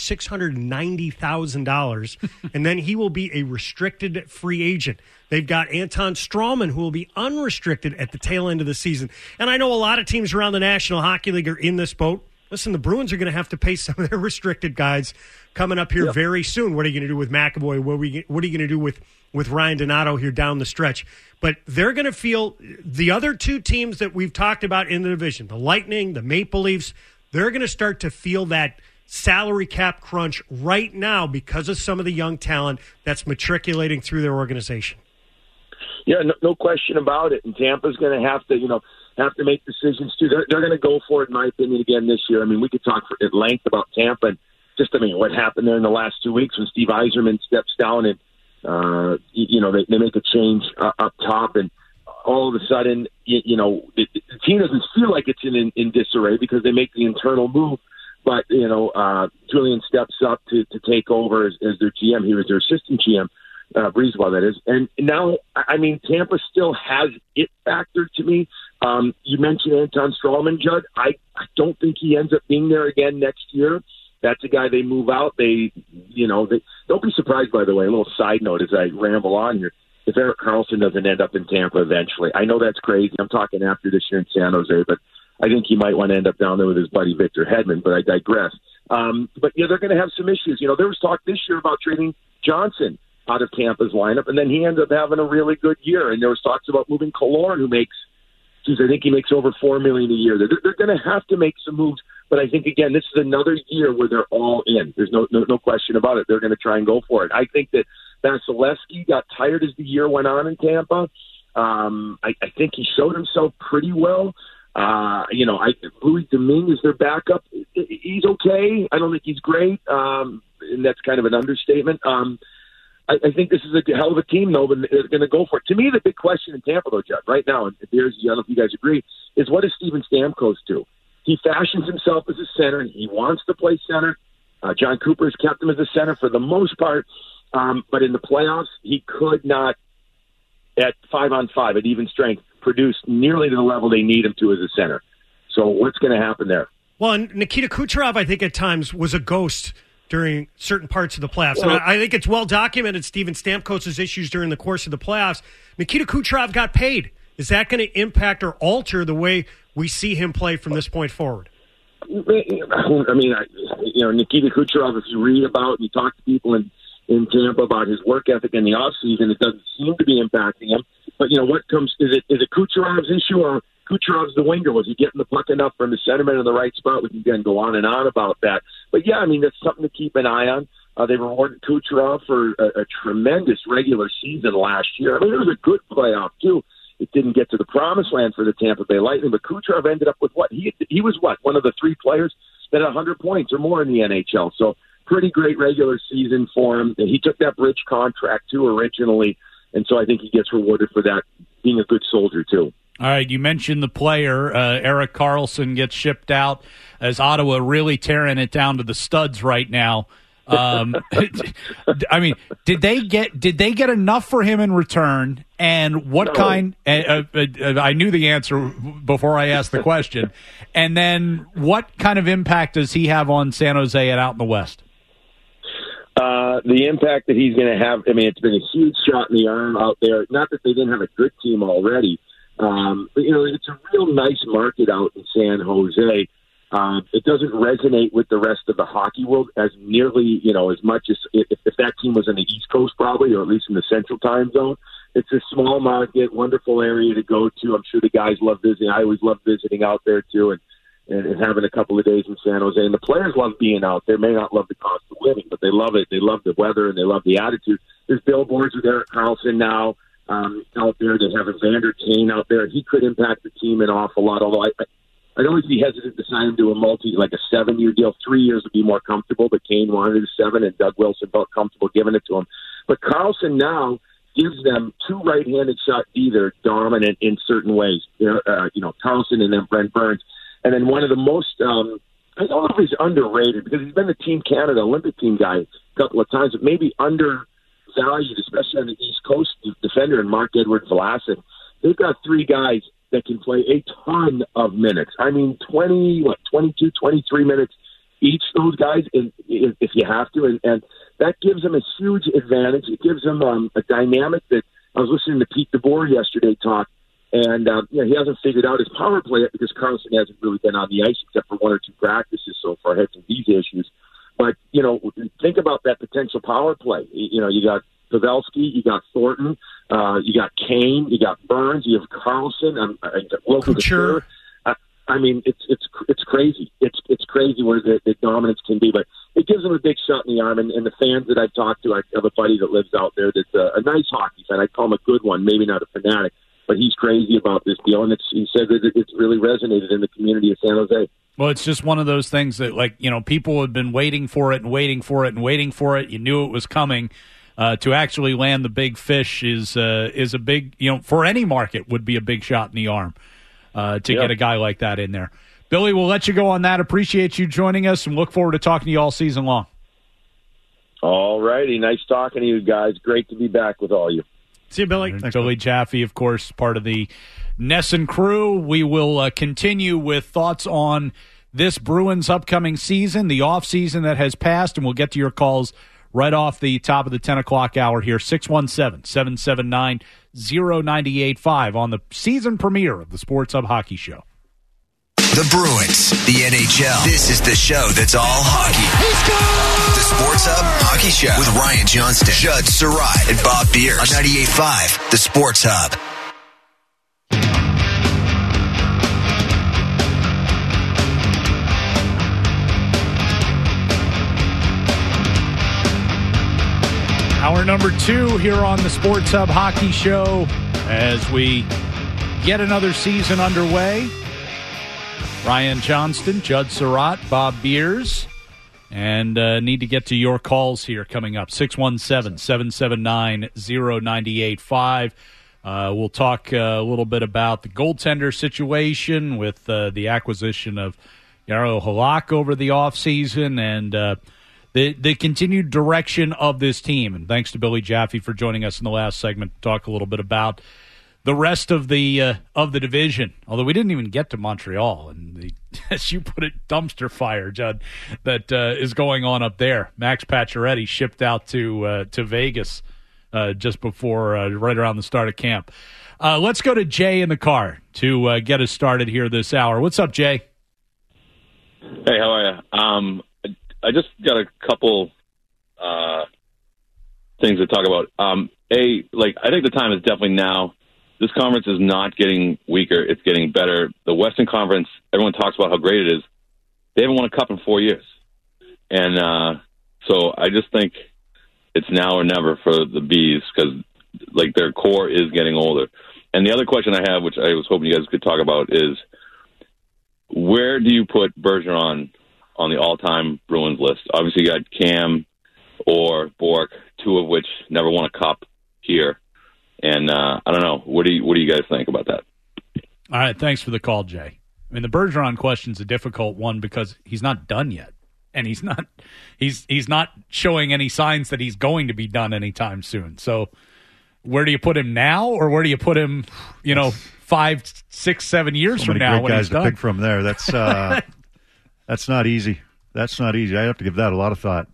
[SPEAKER 3] $690,000, and then he will be a restricted free agent. They've got Anton Strawman, who will be unrestricted at the tail end of the season. And I know a lot of teams around the National Hockey League are in this boat. Listen, the Bruins are going to have to pay some of their restricted guys coming up here very soon. What are you going to do with McAvoy? What are you going to do with Ryan Donato here down the stretch? But they're going to feel the other two teams that we've talked about in the division, the Lightning, the Maple Leafs, they're going to start to feel that salary cap crunch right now because of some of the young talent that's matriculating through their organization.
[SPEAKER 5] Yeah, no question about it. And Tampa's going to have to make decisions too. They're going to go for it, in my opinion, again this year. I mean, we could talk at length about Tampa and what happened there in the last 2 weeks when Steve Yzerman steps down and they make a change up top, and all of a sudden, the team doesn't feel like it's in disarray because they make the internal move. But Julian steps up to take over as their GM. He was their assistant GM. Breezeball, that is. And now, I mean, Tampa still has it factor to me. You mentioned Anton Strawman, Judd. I don't think he ends up being there again next year. That's a guy they move out. They don't be surprised, by the way, a little side note as I ramble on here, if Erik Karlsson doesn't end up in Tampa eventually. I know that's crazy. I'm talking after this year in San Jose, but I think he might want to end up down there with his buddy Victor Hedman, but I digress. But they're going to have some issues. There was talk this year about trading Johnson out of Tampa's lineup, and then he ended up having a really good year. And there was talks about moving Killorn, I think he makes over $4 million a year. They're going to have to make some moves, but I think again, this is another year where they're all in. There's no question about it. They're going to try and go for it. I think that Vasilevsky got tired as the year went on in Tampa. I think he showed himself pretty well. Louis Domingue is their backup. He's okay. I don't think he's great, and that's kind of an understatement. I think this is a hell of a team, though, and they're going to go for it. To me, the big question in Tampa, though, Judd, right now, and I don't know if you guys agree, is what does Steven Stamkos do? He fashions himself as a center. He wants to play center. John Cooper has kept him as a center for the most part, but in the playoffs, he could not, at 5-on-5, at even strength, produce nearly to the level they need him to as a center. So what's going to happen there?
[SPEAKER 3] Well, and Nikita Kucherov, I think at times was a ghost during certain parts of the playoffs.
[SPEAKER 5] Well,
[SPEAKER 3] and I think it's well documented, Steven Stamkos' issues during the course of the playoffs. Nikita Kucherov got paid. Is that going to impact or alter the way we see him play from this point forward?
[SPEAKER 5] I mean, Nikita Kucherov, if you read about and you talk to people in Tampa about his work ethic in the offseason, it doesn't seem to be impacting him. But, what comes – is it Kucherov's issue or Kucherov's the winger? Was he getting the puck enough from the centerman in the right spot? We can again go on and on about that. But, yeah, I mean, that's something to keep an eye on. They rewarded Kucherov for a tremendous regular season last year. I mean, it was a good playoff, too. It didn't get to the promised land for the Tampa Bay Lightning, but Kucherov ended up with what? He was what? One of the three players that had 100 points or more in the NHL. So pretty great regular season for him. And he took that bridge contract, too, originally. And so I think he gets rewarded for that, being a good soldier, too.
[SPEAKER 2] All right, you mentioned the player. Erik Karlsson gets shipped out as Ottawa really tearing it down to the studs right now. I mean, did they get enough for him in return? And what kind? I knew the answer before I asked the question. And then, what kind of impact does he have on San Jose and out in the West?
[SPEAKER 5] The impact that he's going to have. I mean, it's been a huge shot in the arm out there. Not that they didn't have a good team already, but it's a real nice market out in San Jose. It doesn't resonate with the rest of the hockey world as nearly, as much as if that team was in the East Coast probably, or at least in the Central Time Zone. It's a small market, wonderful area to go to. I'm sure the guys love visiting. I always love visiting out there, too, and having a couple of days in San Jose. And the players love being out there. May not love the cost of living, but they love it. They love the weather, and they love the attitude. There's billboards with Erik Karlsson now out there. They have Evander Kane out there. He could impact the team an awful lot, although I'd always be hesitant to sign him to a 7-year deal. 3 years would be more comfortable, but Kane wanted a 7, and Doug Wilson felt comfortable giving it to him. But Karlsson now gives them two right-handed shot D that are dominant in certain ways. Karlsson and then Brent Burns. And then one of the most, I don't know if he's underrated because he's been the Team Canada Olympic team guy a couple of times, but maybe undervalued, especially on the East Coast defender, and Mark-Edward Vlasic. They've got three guys that can play a ton of minutes. I mean, 22, 23 minutes each, those guys, if you have to. And that gives them a huge advantage. It gives them a dynamic that I was listening to Pete DeBoer yesterday talk, and he hasn't figured out his power play yet because Carlson hasn't really been on the ice except for 1 or 2 practices so far. Had some visa issues. But, think about that potential power play. You got Pavelski, you got Thornton, you got Kane, you got Burns, you have Carlson,
[SPEAKER 3] Couture.
[SPEAKER 5] I mean, it's crazy. It's crazy where the dominance can be, but it gives them a big shot in the arm. And the fans that I've talked to, I have a buddy that lives out there that's a nice hockey fan. I call him a good one, maybe not a fanatic, but he's crazy about this deal. And he said that it's really resonated in the community of San Jose.
[SPEAKER 2] Well, it's just one of those things that, people have been waiting for it and waiting for it and waiting for it. You knew it was coming. To actually land the big fish is a big, for any market would be a big shot in the arm to get a guy like that in there. Billy, we'll let you go on that. Appreciate you joining us and look forward to talking to you all season long.
[SPEAKER 5] All righty. Nice talking to you guys. Great to be back with all you.
[SPEAKER 3] See you, Billy.
[SPEAKER 2] Thanks, Billy Jaffe, of course, part of the Nesson crew. We will continue with thoughts on this Bruins upcoming season, the offseason that has passed, and we'll get to your calls right off the top of the 10 o'clock hour here, 617-779-0985 on the season premiere of the Sports Hub Hockey Show.
[SPEAKER 1] The Bruins, the NHL. This is the show that's all hockey. The Sports Hub Hockey Show with Ryan Johnston, Judd Sarai, and Bob Beers on 98.5, the Sports Hub.
[SPEAKER 2] Hour number 2 here on the Sports Hub Hockey Show as we get another season underway. Ryan Johnston, Judd Surratt, Bob Beers, and need to get to your calls here coming up. 617-779-0985. We'll talk a little bit about the goaltender situation with the acquisition of Jaro Halak over the offseason and the continued direction of this team. And thanks to Billy Jaffe for joining us in the last segment to talk a little bit about the rest of the division. Although we didn't even get to Montreal and the, as you put it, dumpster fire, Judd, that is going on up there. Max Pacioretty shipped out to Vegas just before, right around the start of camp. Let's go to Jay in the car to get us started here this hour. What's up, Jay?
[SPEAKER 6] Hey, how are you? I just got a couple things to talk about. I think the time is definitely now. This conference is not getting weaker. It's getting better. The Western Conference, everyone talks about how great it is. They haven't won a cup in 4 years. And so I just think it's now or never for the Bees because, their core is getting older. And the other question I have, which I was hoping you guys could talk about, is where do you put Bergeron on the all-time Bruins list? Obviously, you got Cam or Bork, two of which never won a cup here. And I don't know. What do you guys think about that?
[SPEAKER 2] All right, thanks for the call, Jay. I mean, the Bergeron question's a difficult one because he's not done yet, and he's not showing any signs that he's going to be done anytime soon. So, where do you put him now, or where do you put him? 5, 6, 7 years from now when he's done?
[SPEAKER 4] Guys to pick from there. That's that's not easy. That's not easy. I have to give that a lot of thought.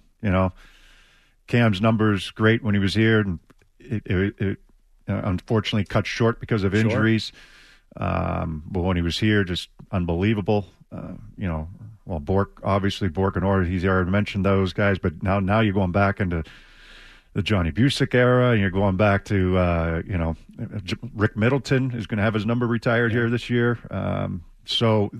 [SPEAKER 4] Cam's numbers great when he was here, and it unfortunately cut short because of injuries. But when he was here, just unbelievable. Bork and Orr, he's already mentioned those guys, but now you're going back into the Johnny Busick era, and you're going back to Rick Middleton is going to have his number retired here this year. So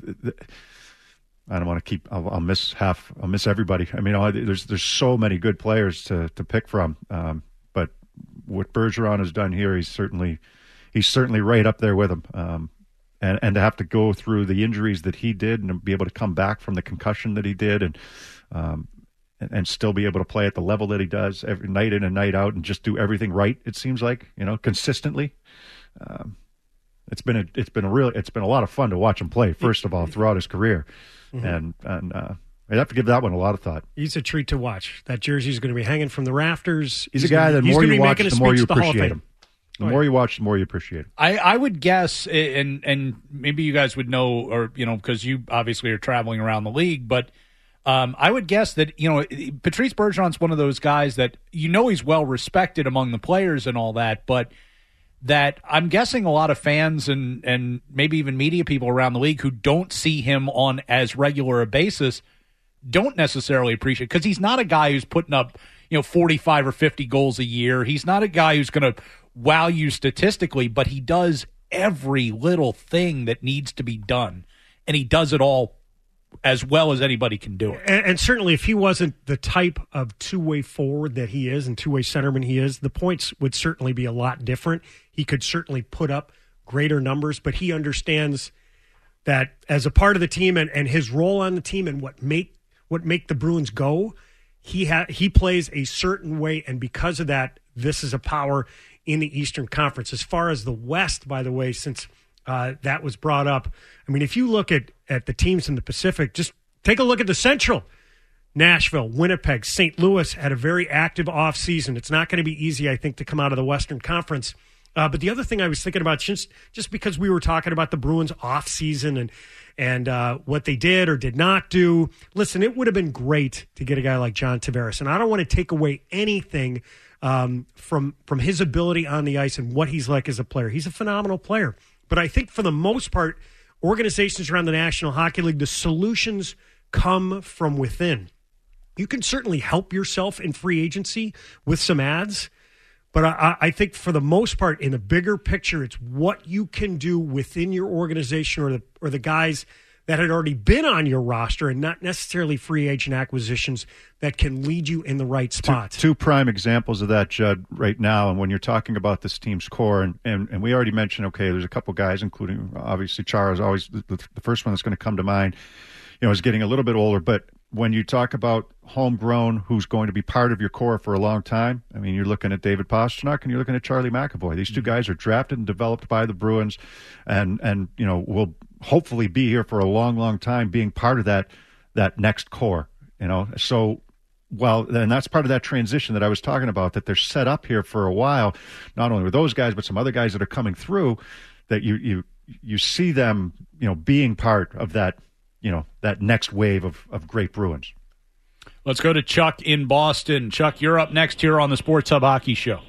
[SPEAKER 4] I don't want to keep. I'll miss everybody. I mean, there's so many good players to pick from. But what Bergeron has done here, he's certainly right up there with him. And to have to go through the injuries that he did and be able to come back from the concussion that he did and still be able to play at the level that he does every night in and night out and just do everything right, it seems like, consistently. It's been a lot of fun to watch him play, first of all, throughout his career. Mm-hmm. And I'd have to give that one a lot of thought.
[SPEAKER 3] He's a treat to watch. That jersey's going to be hanging from the rafters.
[SPEAKER 4] He's a guy that the more you watch, the more you appreciate him. The more you watch, the more you appreciate it.
[SPEAKER 2] I would guess, and maybe you guys would know, or because you obviously are traveling around the league, but I would guess that Patrice Bergeron's one of those guys that he's well respected among the players and all that, but that I'm guessing a lot of fans and maybe even media people around the league who don't see him on as regular a basis don't necessarily appreciate, because he's not a guy who's putting up 45 or 50 goals a year. He's not a guy who's going to wow you statistically, but he does every little thing that needs to be done, and he does it all as well as anybody can do it.
[SPEAKER 3] And certainly if he wasn't the type of two-way forward that he is and two-way centerman he is, the points would certainly be a lot different. He could certainly put up greater numbers, but he understands that as a part of the team and his role on the team and what make the Bruins go, he plays a certain way, and because of that, this is a power in the Eastern Conference. As far as the West, by the way, since that was brought up, I mean, if you look at the teams in the Pacific, just take a look at the Central. Nashville, Winnipeg, St. Louis had a very active offseason. It's not going to be easy, I think, to come out of the Western Conference. But the other thing I was thinking about, just because we were talking about the Bruins offseason and what they did or did not do, listen, it would have been great to get a guy like John Tavares. And I don't want to take away anything from his ability on the ice and what he's like as a player. He's a phenomenal player. But I think for the most part, organizations around the National Hockey League, the solutions come from within. You can certainly help yourself in free agency with some ads, but I think for the most part, in the bigger picture, it's what you can do within your organization or the guys that had already been on your roster and not necessarily free agent acquisitions that can lead you in the right spots.
[SPEAKER 4] Two prime examples of that, Judd, right now. And when you're talking about this team's core, and we already mentioned, okay, there's a couple guys, including obviously Chara is always the first one that's going to come to mind, is getting a little bit older. But when you talk about homegrown, who's going to be part of your core for a long time, I mean, you're looking at David Pastrnak and you're looking at Charlie McAvoy. These two guys are drafted and developed by the Bruins and will hopefully be here for a long, long time being part of that next core, So, and that's part of that transition that I was talking about, that they're set up here for a while, not only with those guys, but some other guys that are coming through, that you see them, being part of that, that next wave of great Bruins.
[SPEAKER 2] Let's go to Chuck in Boston. Chuck, you're up next here on the Sports Hub Hockey Show.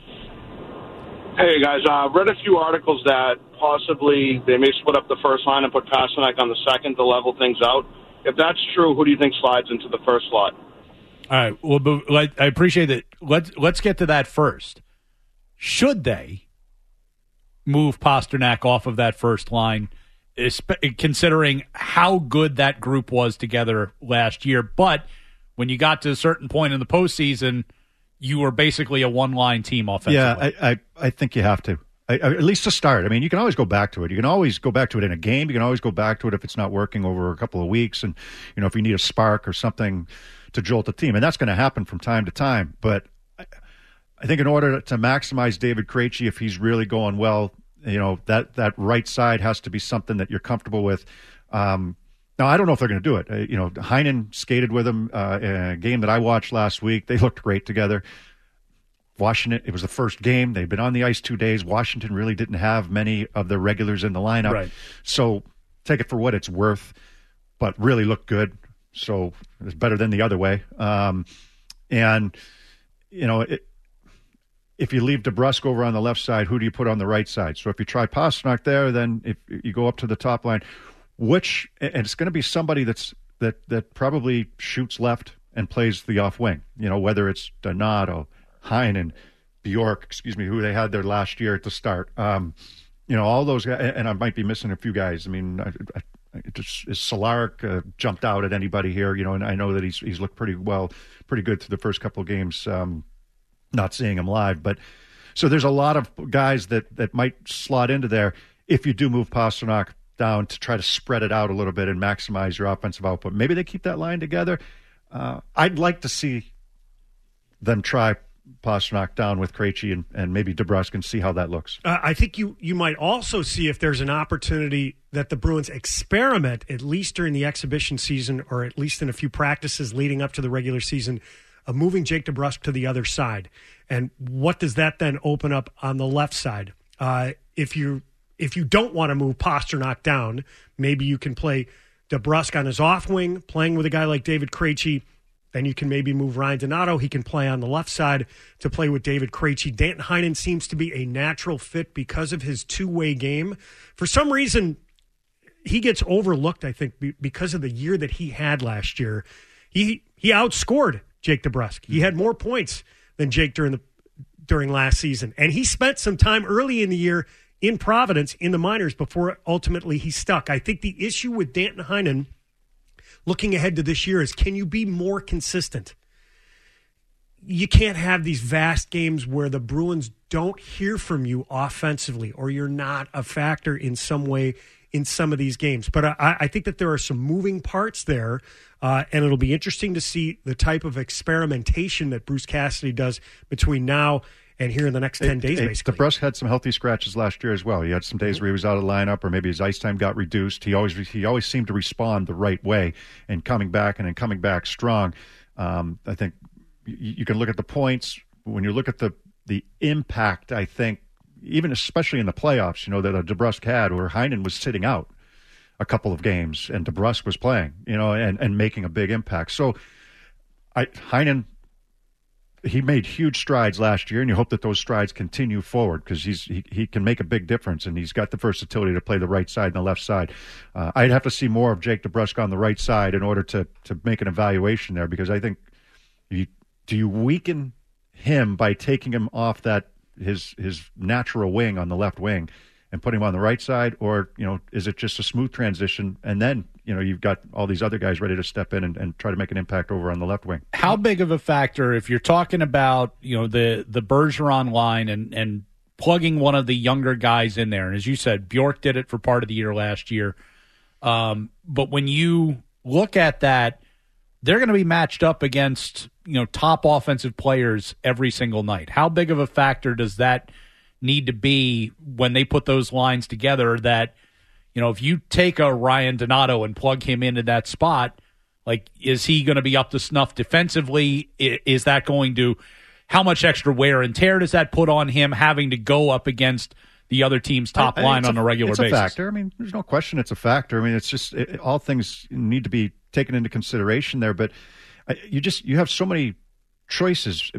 [SPEAKER 7] Hey, guys. I've read a few articles that possibly they may split up the first line and put Pastrnak on the second to level things out. If that's true, who do you think slides into the first slot?
[SPEAKER 2] All right. Well, I appreciate that. Let's get to that first. Should they move Pastrnak off of that first line, considering how good that group was together last year? But when you got to a certain point in the postseason, you were basically a one-line team offensively.
[SPEAKER 4] Yeah, I think you have to. At least to start. I mean, you can always go back to it. You can always go back to it in a game. You can always go back to it if it's not working over a couple of weeks. And, if you need a spark or something to jolt the team. And that's going to happen from time to time. But I think in order to maximize David Krejci, if he's really going well, that right side has to be something that you're comfortable with. Now, I don't know if they're going to do it. Heinen skated with him in a game that I watched last week. They looked great together. Washington, it was the first game. They'd been on the ice 2 days. Washington really didn't have many of the regulars in the lineup.
[SPEAKER 2] Right.
[SPEAKER 4] So take it for what it's worth, but really looked good. So it's better than the other way. If you leave DeBrusk over on the left side, who do you put on the right side? So if you try Pastrnak there, then if you go up to the top line, and it's going to be somebody that probably shoots left and plays the off wing, whether it's Donato, Heinen, Bjork, who they had there last year at the start. All those guys, and I might be missing a few guys. I mean, Solaric jumped out at anybody here, and I know that he's looked pretty good through the first couple of games, not seeing him live. But so there's a lot of guys that might slot into there if you do move Pastrnak down to try to spread it out a little bit and maximize your offensive output. Maybe they keep that line together. I'd like to see them try Pastrnak down with Krejci and maybe DeBrusk and see how that looks.
[SPEAKER 3] I think you might also see if there's an opportunity that the Bruins experiment, at least during the exhibition season or at least in a few practices leading up to the regular season, of moving Jake DeBrusk to the other side. And what does that then open up on the left side? If you don't want to move Pasternak down, maybe you can play DeBrusk on his off wing, playing with a guy like David Krejci. Then you can maybe move Ryan Donato. He can play on the left side to play with David Krejci. Danton Heinen seems to be a natural fit because of his two-way game. For some reason, he gets overlooked, I think, because of the year that he had last year. He outscored Jake DeBrusk. He had more points than Jake during last season. And he spent some time early in the year in Providence in the minors before ultimately he stuck. I think the issue with Danton Heinen looking ahead to this year is, can you be more consistent? You can't have these vast games where the Bruins don't hear from you offensively or you're not a factor in some way in some of these games. But I think that there are some moving parts there, and it'll be interesting to see the type of experimentation that Bruce Cassidy does between now and here in the next 10 days, basically.
[SPEAKER 4] DeBrusk had some healthy scratches last year as well. He had some days where he was out of the lineup, or maybe his ice time got reduced. He always seemed to respond the right way and coming back strong. I think you can look at the points. When you look at the impact, I think, even especially in the playoffs, that DeBrusk had, where Heinen was sitting out a couple of games and DeBrusk was playing, and making a big impact. So Heinen, he made huge strides last year, and you hope that those strides continue forward because he can make a big difference, and he's got the versatility to play the right side and the left side. I'd have to see more of Jake DeBrusk on the right side in order to make an evaluation there, because I think do you weaken him by taking him off that his natural wing on the left wing and put him on the right side, or is it just a smooth transition and then you've got all these other guys ready to step in and try to make an impact over on the left wing?
[SPEAKER 2] How big of a factor, if you're talking about the Bergeron line and plugging one of the younger guys in there, and as you said, Bjork did it for part of the year last year, but when you look at that, they're going to be matched up against top offensive players every single night. How big of a factor does that need to be when they put those lines together, that if you take a Ryan Donato and plug him into that spot, like, is he going to be up to snuff defensively? Is that going to, how much extra wear and tear does that put on him having to go up against the other team's top line on a regular basis?
[SPEAKER 4] It's a factor. I mean, there's no question it's a factor. I mean, it's just all things need to be taken into consideration there, but you have so many choices.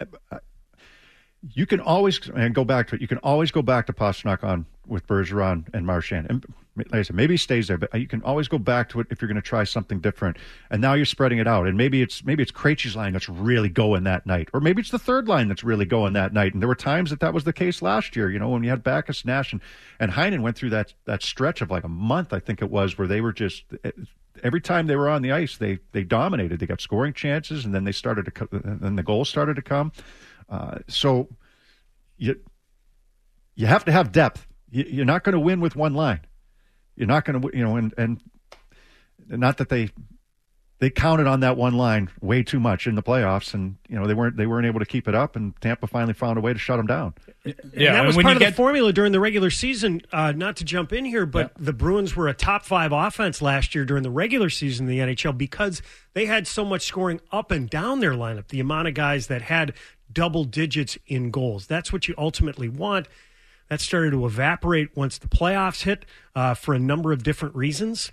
[SPEAKER 4] You can always go back to it. You can always go back to Pasternak with Bergeron and Marchand. And like I said, maybe he stays there, but you can always go back to it if you're going to try something different. And now you're spreading it out. And maybe it's Krejci's line that's really going that night, or maybe it's the third line that's really going that night. And there were times that was the case last year. When you had Backes, Nash, and Heinen went through that stretch of like a month, I think it was, where they were just, every time they were on the ice, they dominated. They got scoring chances, and then the goals started to come. So you have to have depth. You're not going to win with one line. You're not going to, and not that they counted on that one line way too much in the playoffs, and they weren't able to keep it up, and Tampa finally found a way to shut them down.
[SPEAKER 3] Yeah, that was part of the formula during the regular season. Not to jump in here, but the Bruins were a top 5 offense last year during the regular season in the NHL because they had so much scoring up and down their lineup. The amount of guys that had double digits in goals. That's what you ultimately want. That started to evaporate once the playoffs hit for a number of different reasons.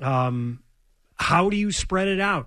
[SPEAKER 3] How do you spread it out?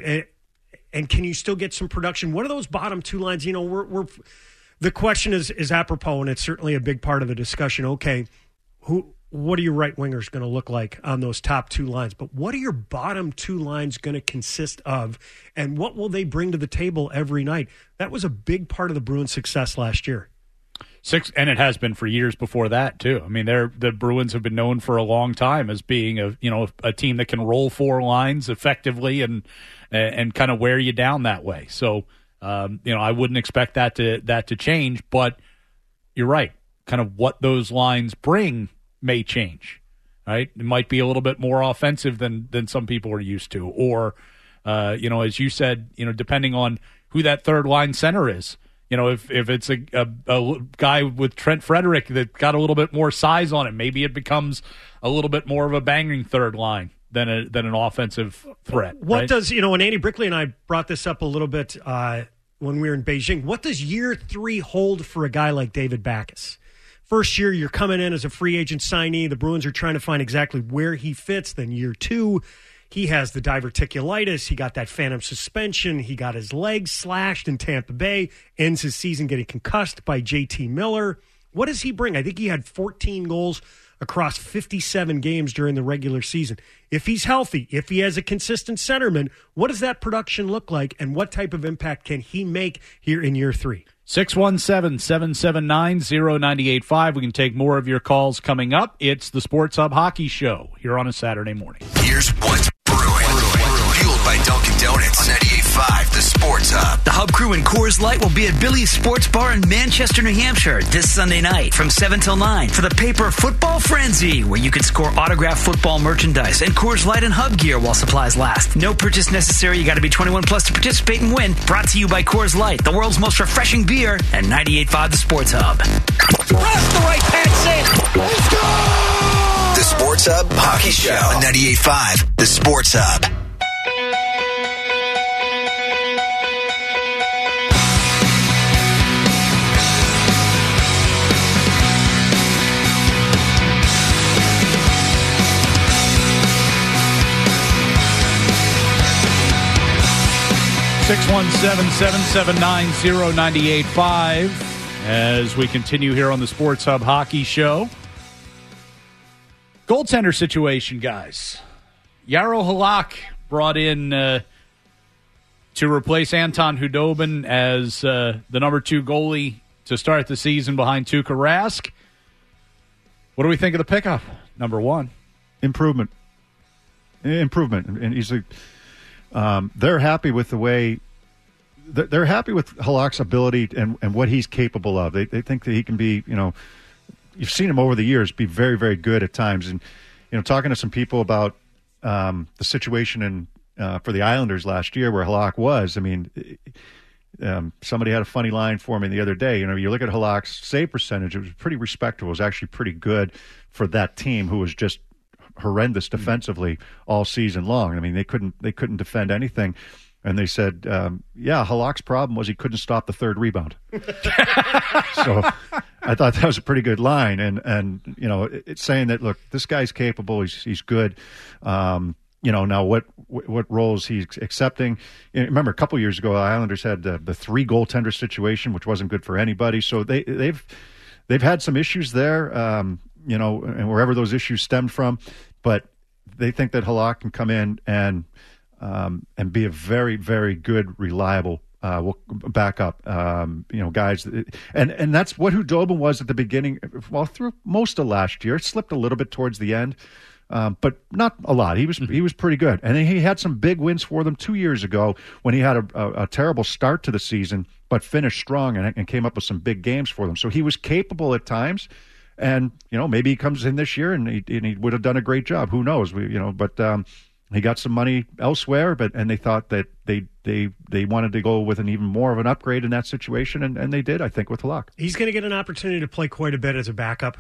[SPEAKER 3] And can you still get some production? What are those bottom two lines? The question is apropos, and it's certainly a big part of the discussion. Okay, what are your right wingers going to look like on those top two lines? But what are your bottom two lines going to consist of, and what will they bring to the table every night? That was a big part of the Bruins' success last year.
[SPEAKER 2] And it has been for years before that too. I mean, the Bruins have been known for a long time as being a team that can roll 4 lines effectively and kind of wear you down that way. So I wouldn't expect that to change. But you're right. Kind of what those lines bring may change. Right? It might be a little bit more offensive than some people are used to, or as you said, depending on who that third line center is. If it's a guy with Trent Frederick that got a little bit more size on it, maybe it becomes a little bit more of a banging third line than an offensive threat.
[SPEAKER 3] What does, and Andy Brickley and I brought this up a little bit when we were in Beijing. What does year 3 hold for a guy like David Backes? First year, you're coming in as a free agent signee. The Bruins are trying to find exactly where he fits. Then year 2, he has the diverticulitis. He got that phantom suspension. He got his legs slashed in Tampa Bay. Ends his season getting concussed by JT Miller. What does he bring? I think he had 14 goals across 57 games during the regular season. If he's healthy, if he has a consistent centerman, what does that production look like, and what type of impact can he make here in year 3?
[SPEAKER 2] 617-779-0985. We can take more of your calls coming up. It's the Sports Hub Hockey Show here on a Saturday morning.
[SPEAKER 1] Here's what's brewing. Fueled by Dunkin' Donuts on 98.5, the Sports Hub.
[SPEAKER 8] The Hub crew and Coors Light will be at Billy's Sports Bar in Manchester, New Hampshire this Sunday night from 7 till 9 for the Paper Football Frenzy, where you can score autographed football merchandise and Coors Light and Hub gear while supplies last. No purchase necessary. You got to be 21 plus to participate and win. Brought to you by Coors Light, the world's most refreshing beer, and 98.5 the Sports Hub.
[SPEAKER 9] Press the right pass in. Let's go!
[SPEAKER 1] The Sports Hub Hockey Show on 98.5, the Sports Hub.
[SPEAKER 2] Six 617-779-0985 as we continue here on the Sports Hub Hockey Show. Goaltender situation, guys. Jaro Halak brought in to replace Anton Khudobin as the number 2 goalie to start the season behind Tuukka Rask. What do we think of the pickup? Number 1.
[SPEAKER 4] Improvement. And he's a... they're happy with the way they're happy with Halak's ability and what he's capable of. They think that he can be, you've seen him over the years be very, very good at times. And, talking to some people about the situation for the Islanders last year where Halak was, somebody had a funny line for me the other day. You look at Halak's save percentage, it was pretty respectable. It was actually pretty good for that team who was just horrendous defensively all season long. They couldn't defend anything. And they said, Halak's problem was he couldn't stop the third rebound. So I thought that was a pretty good line. And it's saying that, look, this guy's capable. He's good. Now what roles he's accepting. Remember, a couple years ago, the Islanders had the 3 goaltender situation, which wasn't good for anybody. So they've had some issues there, and wherever those issues stemmed from. But they think that Halak can come in and be a very, very good, reliable backup. Guys, and that's what Khudobin was at the beginning. Well, through most of last year, it slipped a little bit towards the end, but not a lot. He was pretty good, and then he had some big wins for them 2 years ago when he had a terrible start to the season, but finished strong and came up with some big games for them. So he was capable at times. And, maybe he comes in this year and he would have done a great job. Who knows? But he got some money elsewhere, and they thought that they wanted to go with an even more of an upgrade in that situation, and they did, I think, with Halak.
[SPEAKER 3] He's going to get an opportunity to play quite a bit as a backup.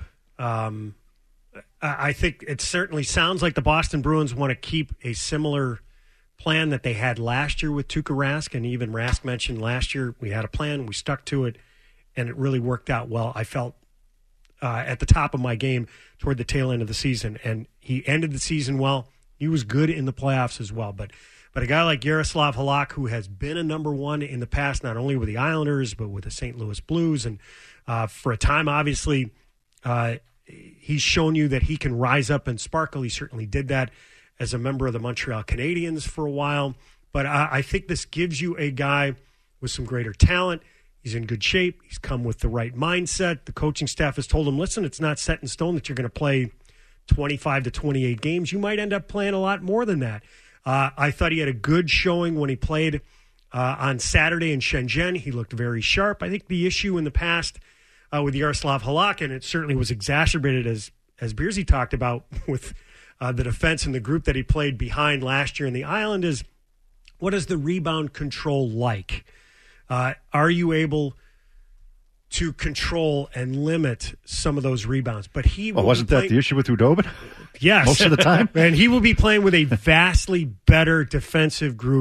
[SPEAKER 3] I think it certainly sounds like the Boston Bruins want to keep a similar plan that they had last year with Tuukka Rask, and even Rask mentioned last year we had a plan, we stuck to it, and it really worked out well. I felt at the top of my game toward the tail end of the season, and he ended the season well. He was good in the playoffs as well. But a guy like Jaroslav Halak, who has been a number 1 in the past, not only with the Islanders, but with the St. Louis Blues, and for a time, obviously, he's shown you that he can rise up and sparkle. He certainly did that as a member of the Montreal Canadiens for a while. But I think this gives you a guy with some greater talent. He's in good shape. He's come with the right mindset. The coaching staff has told him, listen, it's not set in stone that you're going to play 25 to 28 games. You might end up playing a lot more than that. I thought he had a good showing when he played on Saturday in Shenzhen. He looked very sharp. I think the issue in the past with Jaroslav Halak, and it certainly was exacerbated as Beersy talked about with the defense and the group that he played behind last year in the Island, is what is the rebound control like? Are you able to control and limit some of those rebounds? But
[SPEAKER 4] wasn't that the issue with Khudobin?
[SPEAKER 3] Yes.
[SPEAKER 4] Most of the time.
[SPEAKER 3] And he will be playing with a vastly better defensive group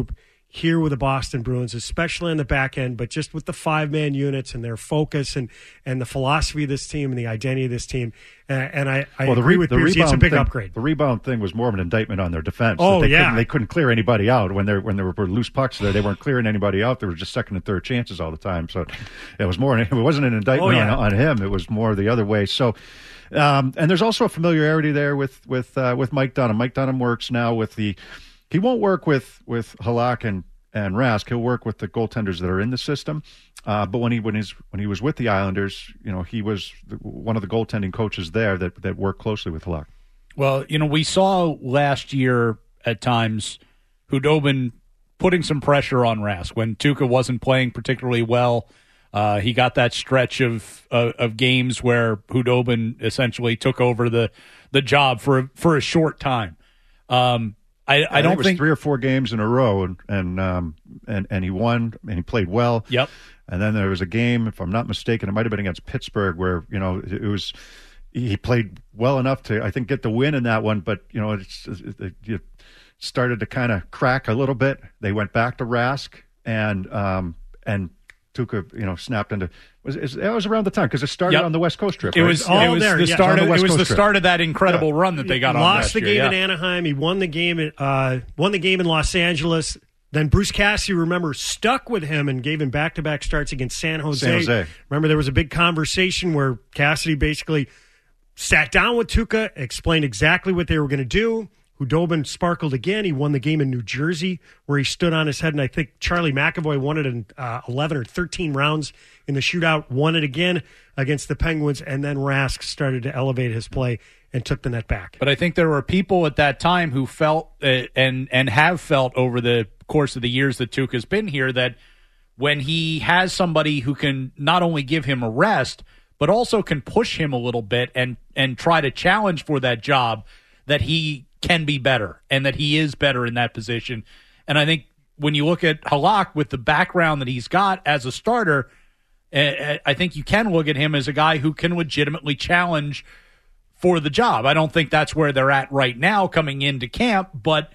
[SPEAKER 3] here with the Boston Bruins, especially on the back end, but just with the 5-man units and their focus and the philosophy of this team and the identity of this team. And I agree with Beers. It's a big upgrade.
[SPEAKER 4] The rebound thing was more of an indictment on their defense.
[SPEAKER 3] Oh,
[SPEAKER 4] They couldn't clear anybody out when there were loose pucks there. They weren't clearing anybody out. There were just second and third chances all the time. So it wasn't an indictment on him. It was more the other way. So. And there's also a familiarity there with Mike Dunham. Mike Dunham works now with he won't work with Halak and Rask. He'll work with the goaltenders that are in the system. But when he was with the Islanders, he was one of the goaltending coaches there that worked closely with Halak.
[SPEAKER 2] Well, we saw last year at times Khudobin putting some pressure on Rask when Tuukka wasn't playing particularly well. He got that stretch of games where Khudobin essentially took over the job for a short time. I don't think
[SPEAKER 4] 3 or 4 games in a row, and he won and he played well.
[SPEAKER 2] Yep.
[SPEAKER 4] And then there was a game, if I'm not mistaken, it might have been against Pittsburgh, where it was he played well enough to, I think, get the win in that one. But it started to kind of crack a little bit. They went back to Rask and Tuukka, snapped into. It was around the time because it started on the West Coast trip.
[SPEAKER 2] It
[SPEAKER 4] right?
[SPEAKER 2] was the start. It was the start of that incredible run that they got on.
[SPEAKER 3] Lost the game
[SPEAKER 2] in
[SPEAKER 3] Anaheim. He won the game. Won the game in Los Angeles. Then Bruce Cassidy, remember, stuck with him and gave him back-to-back starts against San Jose. Remember, there was a big conversation where Cassidy basically sat down with Tuukka, explained exactly what they were going to do. Khudobin sparkled again. He won the game in New Jersey where he stood on his head, and I think Charlie McAvoy won it in 11 or 13 rounds in the shootout, won it again against the Penguins, and then Rask started to elevate his play and took the net back.
[SPEAKER 2] But I think there were people at that time who felt and have felt over the course of the years that Tuukka's been here that when he has somebody who can not only give him a rest, but also can push him a little bit and try to challenge for that job, that he can be better and that he is better in that position. And I think when you look at Halak with the background that he's got as a starter, I think you can look at him as a guy who can legitimately challenge for the job. I don't think that's where they're at right now coming into camp, but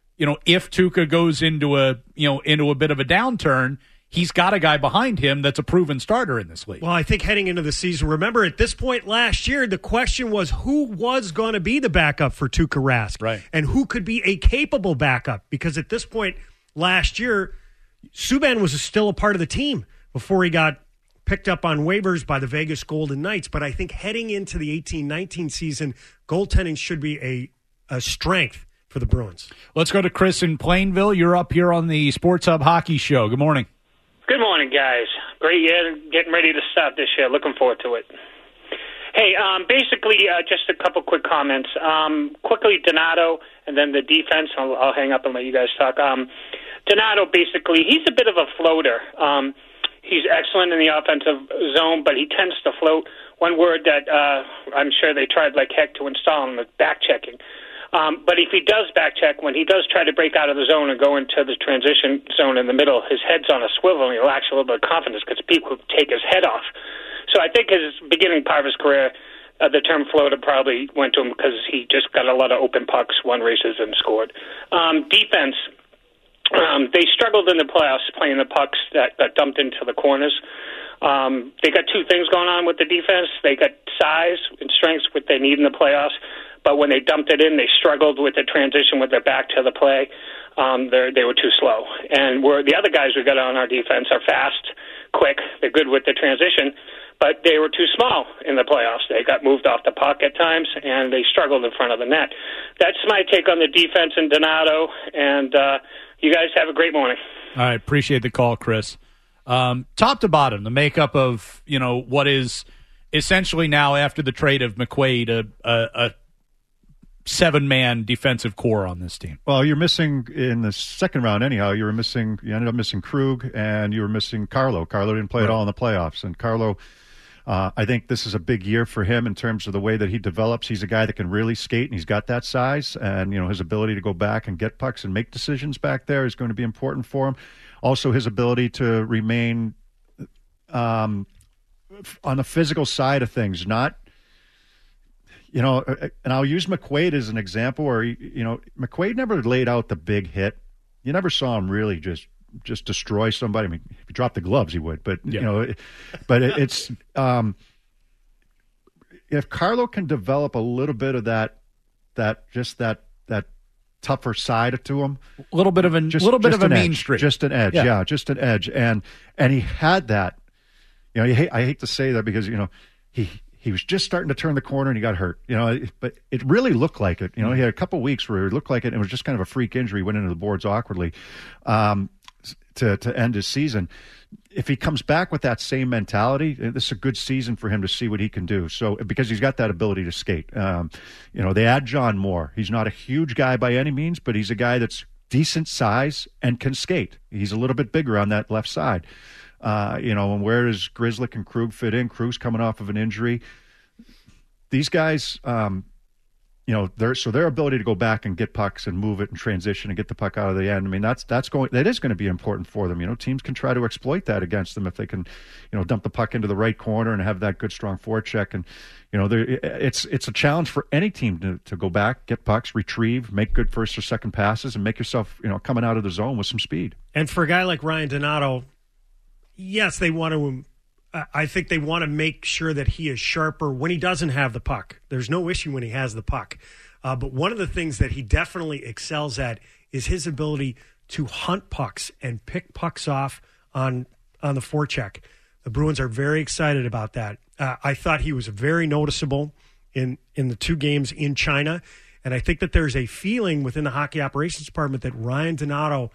[SPEAKER 2] if Tuukka goes into a bit of a downturn, he's got a guy behind him that's a proven starter in this league.
[SPEAKER 3] Well, I think heading into the season, remember at this point last year, the question was who was going to be the backup for Tuukka Rask,
[SPEAKER 2] right?
[SPEAKER 3] And who could be a capable backup? Because at this point last year, Subban was still a part of the team before he got picked up on waivers by the Vegas Golden Knights. But I think heading into the 18-19 season, goaltending should be a strength for the Bruins.
[SPEAKER 2] Let's go to Chris in Plainville. You're up here on the Sports Hub Hockey Show. Good morning.
[SPEAKER 10] Good morning, guys. Great year. Getting ready to start this year. Looking forward to it. Hey, basically, just a couple quick comments. Quickly, Donato, and then the defense. I'll hang up and let you guys talk. Donato, basically, he's a bit of a floater. He's excellent in the offensive zone, but he tends to float. One word that I'm sure they tried like heck to install him was back-checking. But if he does back-check, when he does try to break out of the zone and go into the transition zone in the middle, his head's on a swivel and he lacks a little bit of confidence because people take his head off. So I think his beginning part of his career, the term floater probably went to him because he just got a lot of open pucks, won races, and scored. Defense, they struggled in the playoffs playing the pucks that got dumped into the corners. They got two things going on with the defense. They got size and strengths, what they need in the playoffs. But when they dumped it in, they struggled with the transition with their back to the play. They were too slow. And the other guys we got on our defense are fast, quick. They're good with the transition, but they were too small in the playoffs. They got moved off the puck at times, and they struggled in front of the net. That's my take on the defense and Donato. And you guys have a great morning.
[SPEAKER 2] All right, appreciate the call, Chris. Top to bottom, the makeup of what is essentially now after the trade of McQuaid a 7-man defensive core on this team.
[SPEAKER 4] Well, you're missing in the second round anyhow. You ended up missing Krug, and you were missing Carlo. Carlo didn't play at all in the playoffs. And Carlo, I think this is a big year for him in terms of the way that he develops. He's a guy that can really skate, and he's got that size. And, his ability to go back and get pucks and make decisions back there is going to be important for him. Also, his ability to remain on the physical side of things, not – and I'll use McQuaid as an example where, McQuaid never laid out the big hit. you never saw him really just destroy somebody. I mean, if he dropped the gloves, he would. But it's if Carlo can develop a little bit of that tougher side to him,
[SPEAKER 2] a little bit of a mean streak,
[SPEAKER 4] just an edge, just an edge, and he had that. I hate to say that because he was just starting to turn the corner and he got hurt. But it really looked like it. He had a couple weeks where it looked like it, and it was just kind of a freak injury. Went into the boards awkwardly to end his season. If he comes back with that same mentality, this is a good season for him to see what he can do. So because he's got that ability to skate. They add John Moore. He's not a huge guy by any means, but he's a guy that's decent size and can skate. He's a little bit bigger on that left side. And where does Grzelcyk and Krug fit in? Krug's coming off of an injury. These guys, their ability to go back and get pucks and move it and transition and get the puck out of the end. I mean, that is going to be important for them. Teams can try to exploit that against them if they can, dump the puck into the right corner and have that good strong forecheck. And it's a challenge for any team to go back, get pucks, retrieve, make good first or second passes, and make yourself coming out of the zone with some speed.
[SPEAKER 3] And for a guy like Ryan Donato, yes, they want to. I think they want to make sure that he is sharper when he doesn't have the puck. There's no issue when he has the puck. But one of the things that he definitely excels at is his ability to hunt pucks and pick pucks off on the forecheck. The Bruins are very excited about that. I thought he was very noticeable in the 2 games in China. And I think that there's a feeling within the hockey operations department that Ryan Donato,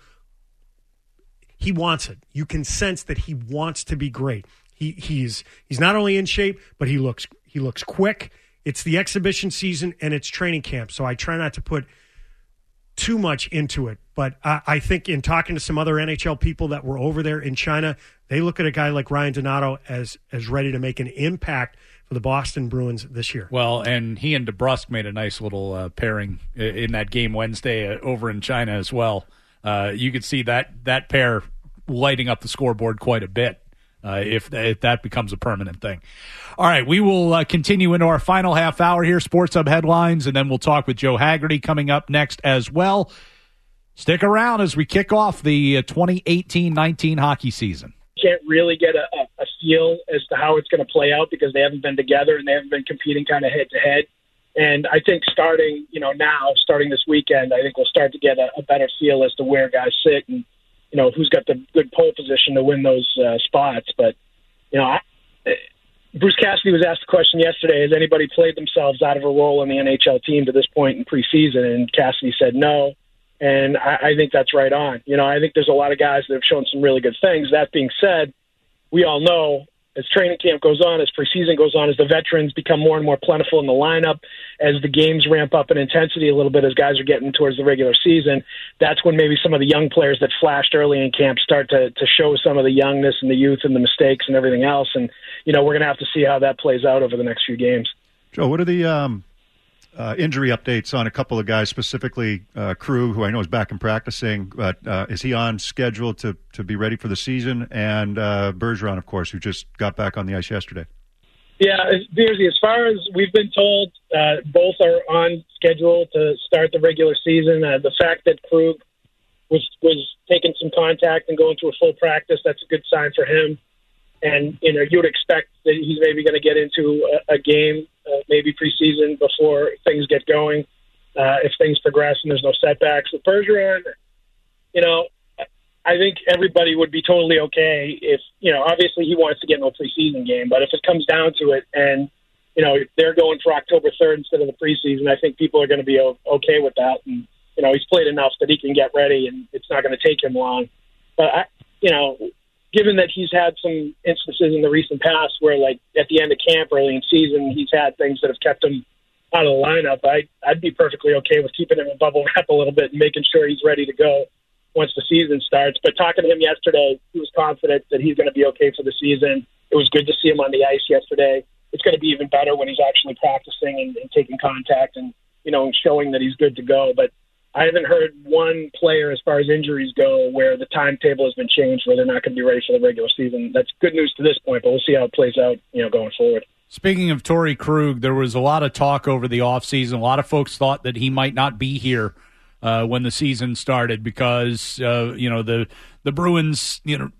[SPEAKER 3] he wants it. You can sense that he wants to be great. He's not only in shape, but he looks quick. It's the exhibition season and it's training camp, so I try not to put too much into it. But I think in talking to some other NHL people that were over there in China, they look at a guy like Ryan Donato as ready to make an impact for the Boston Bruins this year.
[SPEAKER 2] Well, and he and DeBrusk made a nice little pairing in that game Wednesday over in China as well. You could see that pair lighting up the scoreboard quite a bit. If that becomes a permanent thing. All right, we will continue into our final half hour here, Sports Hub headlines, and then we'll talk with Joe Haggerty coming up next as well. Stick around as we kick off the 2018-19 hockey season.
[SPEAKER 11] Can't really get a feel as to how it's going to play out because they haven't been together and they haven't been competing kind of head-to-head. And I think starting this weekend, I think we'll start to get a better feel as to where guys sit and who's got the good pole position to win those spots. But, Bruce Cassidy was asked a question yesterday, has anybody played themselves out of a role in the NHL team to this point in preseason? And Cassidy said no. And I think that's right on. I think there's a lot of guys that have shown some really good things. That being said, we all know as training camp goes on, as preseason goes on, as the veterans become more and more plentiful in the lineup, as the games ramp up in intensity a little bit, as guys are getting towards the regular season, that's when maybe some of the young players that flashed early in camp start to show some of the youngness and the youth and the mistakes and everything else. And, we're going to have to see how that plays out over the next few games.
[SPEAKER 4] Joe, what are the injury updates on a couple of guys, specifically Krug, who I know is back and practicing, but is he on schedule to be ready for the season? And Bergeron, of course, who just got back on the ice yesterday.
[SPEAKER 11] Yeah, Beersy, as far as we've been told, both are on schedule to start the regular season. The fact that Krug was taking some contact and going through a full practice, that's a good sign for him. And, you would expect that he's maybe going to get into a game, maybe preseason before things get going, if things progress and there's no setbacks. With Bergeron, I think everybody would be totally okay if, obviously he wants to get into a preseason game, but if it comes down to it and, they're going for October 3rd instead of the preseason, I think people are going to be okay with that. And, he's played enough that he can get ready and it's not going to take him long. But, given that he's had some instances in the recent past where, like, at the end of camp, early in season, he's had things that have kept him out of the lineup, I'd be perfectly okay with keeping him in bubble wrap a little bit and making sure he's ready to go once the season starts. But talking to him yesterday, he was confident that he's going to be okay for the season. It was good to see him on the ice yesterday. It's going to be even better when he's actually practicing and taking contact and, and showing that he's good to go. But I haven't heard one player as far as injuries go where the timetable has been changed, where they're not going to be ready for the regular season. That's good news to this point, but we'll see how it plays out, going forward.
[SPEAKER 2] Speaking of Torrey Krug, there was a lot of talk over the offseason. A lot of folks thought that he might not be here when the season started because the Bruins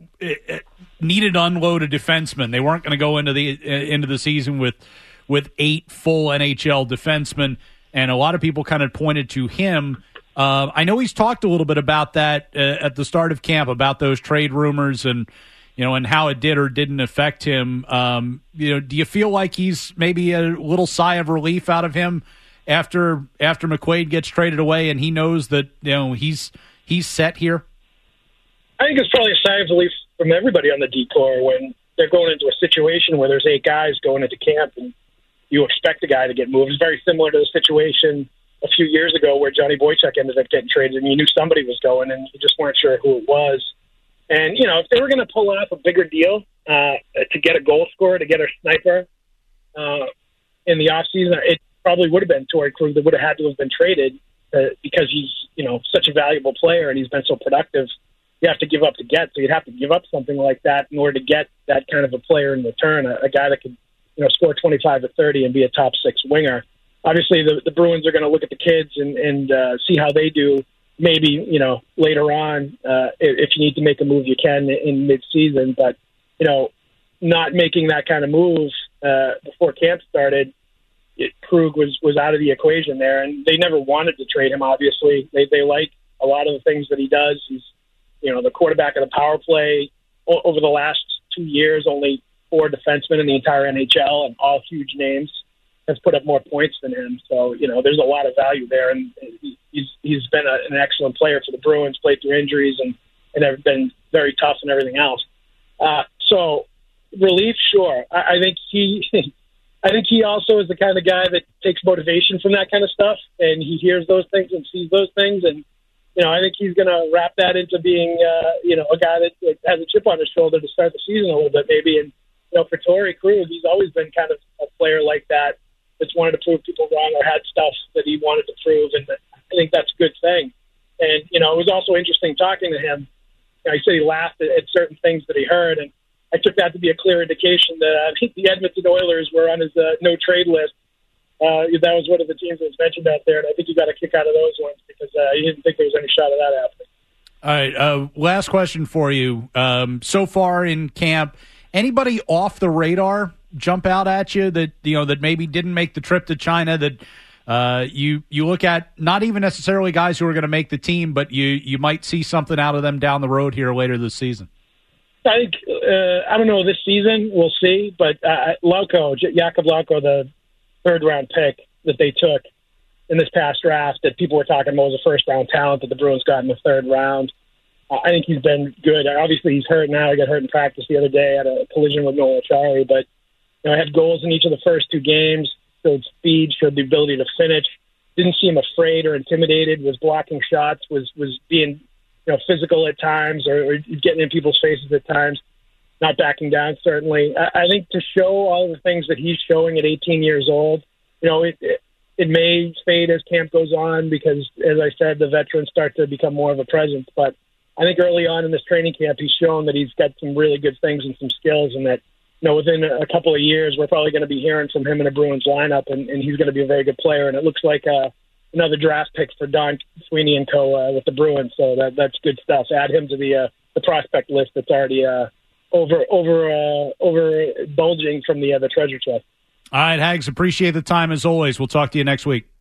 [SPEAKER 2] needed to unload a defenseman. They weren't going to go into the season with 8 full NHL defensemen, and a lot of people kind of pointed to him. I know he's talked a little bit about that at the start of camp, about those trade rumors and how it did or didn't affect him. Do you feel like he's maybe a little sigh of relief out of him after McQuaid gets traded away and he knows that he's set here?
[SPEAKER 11] I think it's probably a sigh of relief from everybody on the D-Corps when they're going into a situation where there's 8 guys going into camp and you expect a guy to get moved. It's very similar to the situation a few years ago where Johnny Boychuk ended up getting traded and you knew somebody was going and you just weren't sure who it was. And, if they were going to pull off a bigger deal to get a goal scorer, to get a sniper in the offseason, it probably would have been Torrey Krug that would have had to have been traded because he's, such a valuable player and he's been so productive. You have to give up to get. So you'd have to give up something like that in order to get that kind of a player in return, a guy that could, score 25 or 30 and be a top 6 winger. Obviously, the Bruins are going to look at the kids and see how they do. Maybe, later on, if you need to make a move, you can in mid-season. But, not making that kind of move before camp started, Krug was out of the equation there. And they never wanted to trade him, obviously. They like a lot of the things that he does. He's, the quarterback of the power play. Over the last 2 years, only 4 defensemen in the entire NHL, and all huge names, has put up more points than him. So, there's a lot of value there. And he's been an excellent player for the Bruins, played through injuries and have been very tough and everything else. So relief, sure. I think he also is the kind of guy that takes motivation from that kind of stuff, and he hears those things and sees those things. And, I think he's going to wrap that into being, a guy that has a chip on his shoulder to start the season a little bit, maybe. And, for Torrey Krug, he's always been kind of a player like that that's wanted to prove people wrong or had stuff that he wanted to prove. And I think that's a good thing. And, it was also interesting talking to him. He said he laughed at certain things that he heard. And I took that to be a clear indication that I think the Edmonton Oilers were on his no-trade list. That was one of the teams that was mentioned out there. And I think he got a kick out of those ones because he didn't think there was any shot of that happening.
[SPEAKER 2] All right. Last question for you. So far in camp, anybody off the radar jump out at you that that maybe didn't make the trip to China that you look at, not even necessarily guys who are going to make the team, but you might see something out of them down the road here later this season?
[SPEAKER 11] I think I don't know this season. We'll see. But Jakub Lauko, the 3rd-round pick that they took in this past draft that people were talking about was a first-round talent that the Bruins got in the 3rd round. I think he's been good. Obviously, he's hurt now. He got hurt in practice the other day at a collision with Noel Acciari. But, had goals in each of the first 2 games, showed speed, showed the ability to finish. Didn't seem afraid or intimidated, was blocking shots, was being physical at times or getting in people's faces at times, not backing down, certainly. I think to show all the things that he's showing at 18 years old, it may fade as camp goes on because, as I said, the veterans start to become more of a presence. But I think early on in this training camp, he's shown that he's got some really good things and some skills, and that within a couple of years, we're probably going to be hearing from him in a Bruins lineup, and he's going to be a very good player. And it looks like another draft pick for Don Sweeney and co. With the Bruins, so that's good stuff. Add him to the prospect list that's already over bulging from the treasure chest.
[SPEAKER 2] All right, Hags, appreciate the time as always. We'll talk to you next week.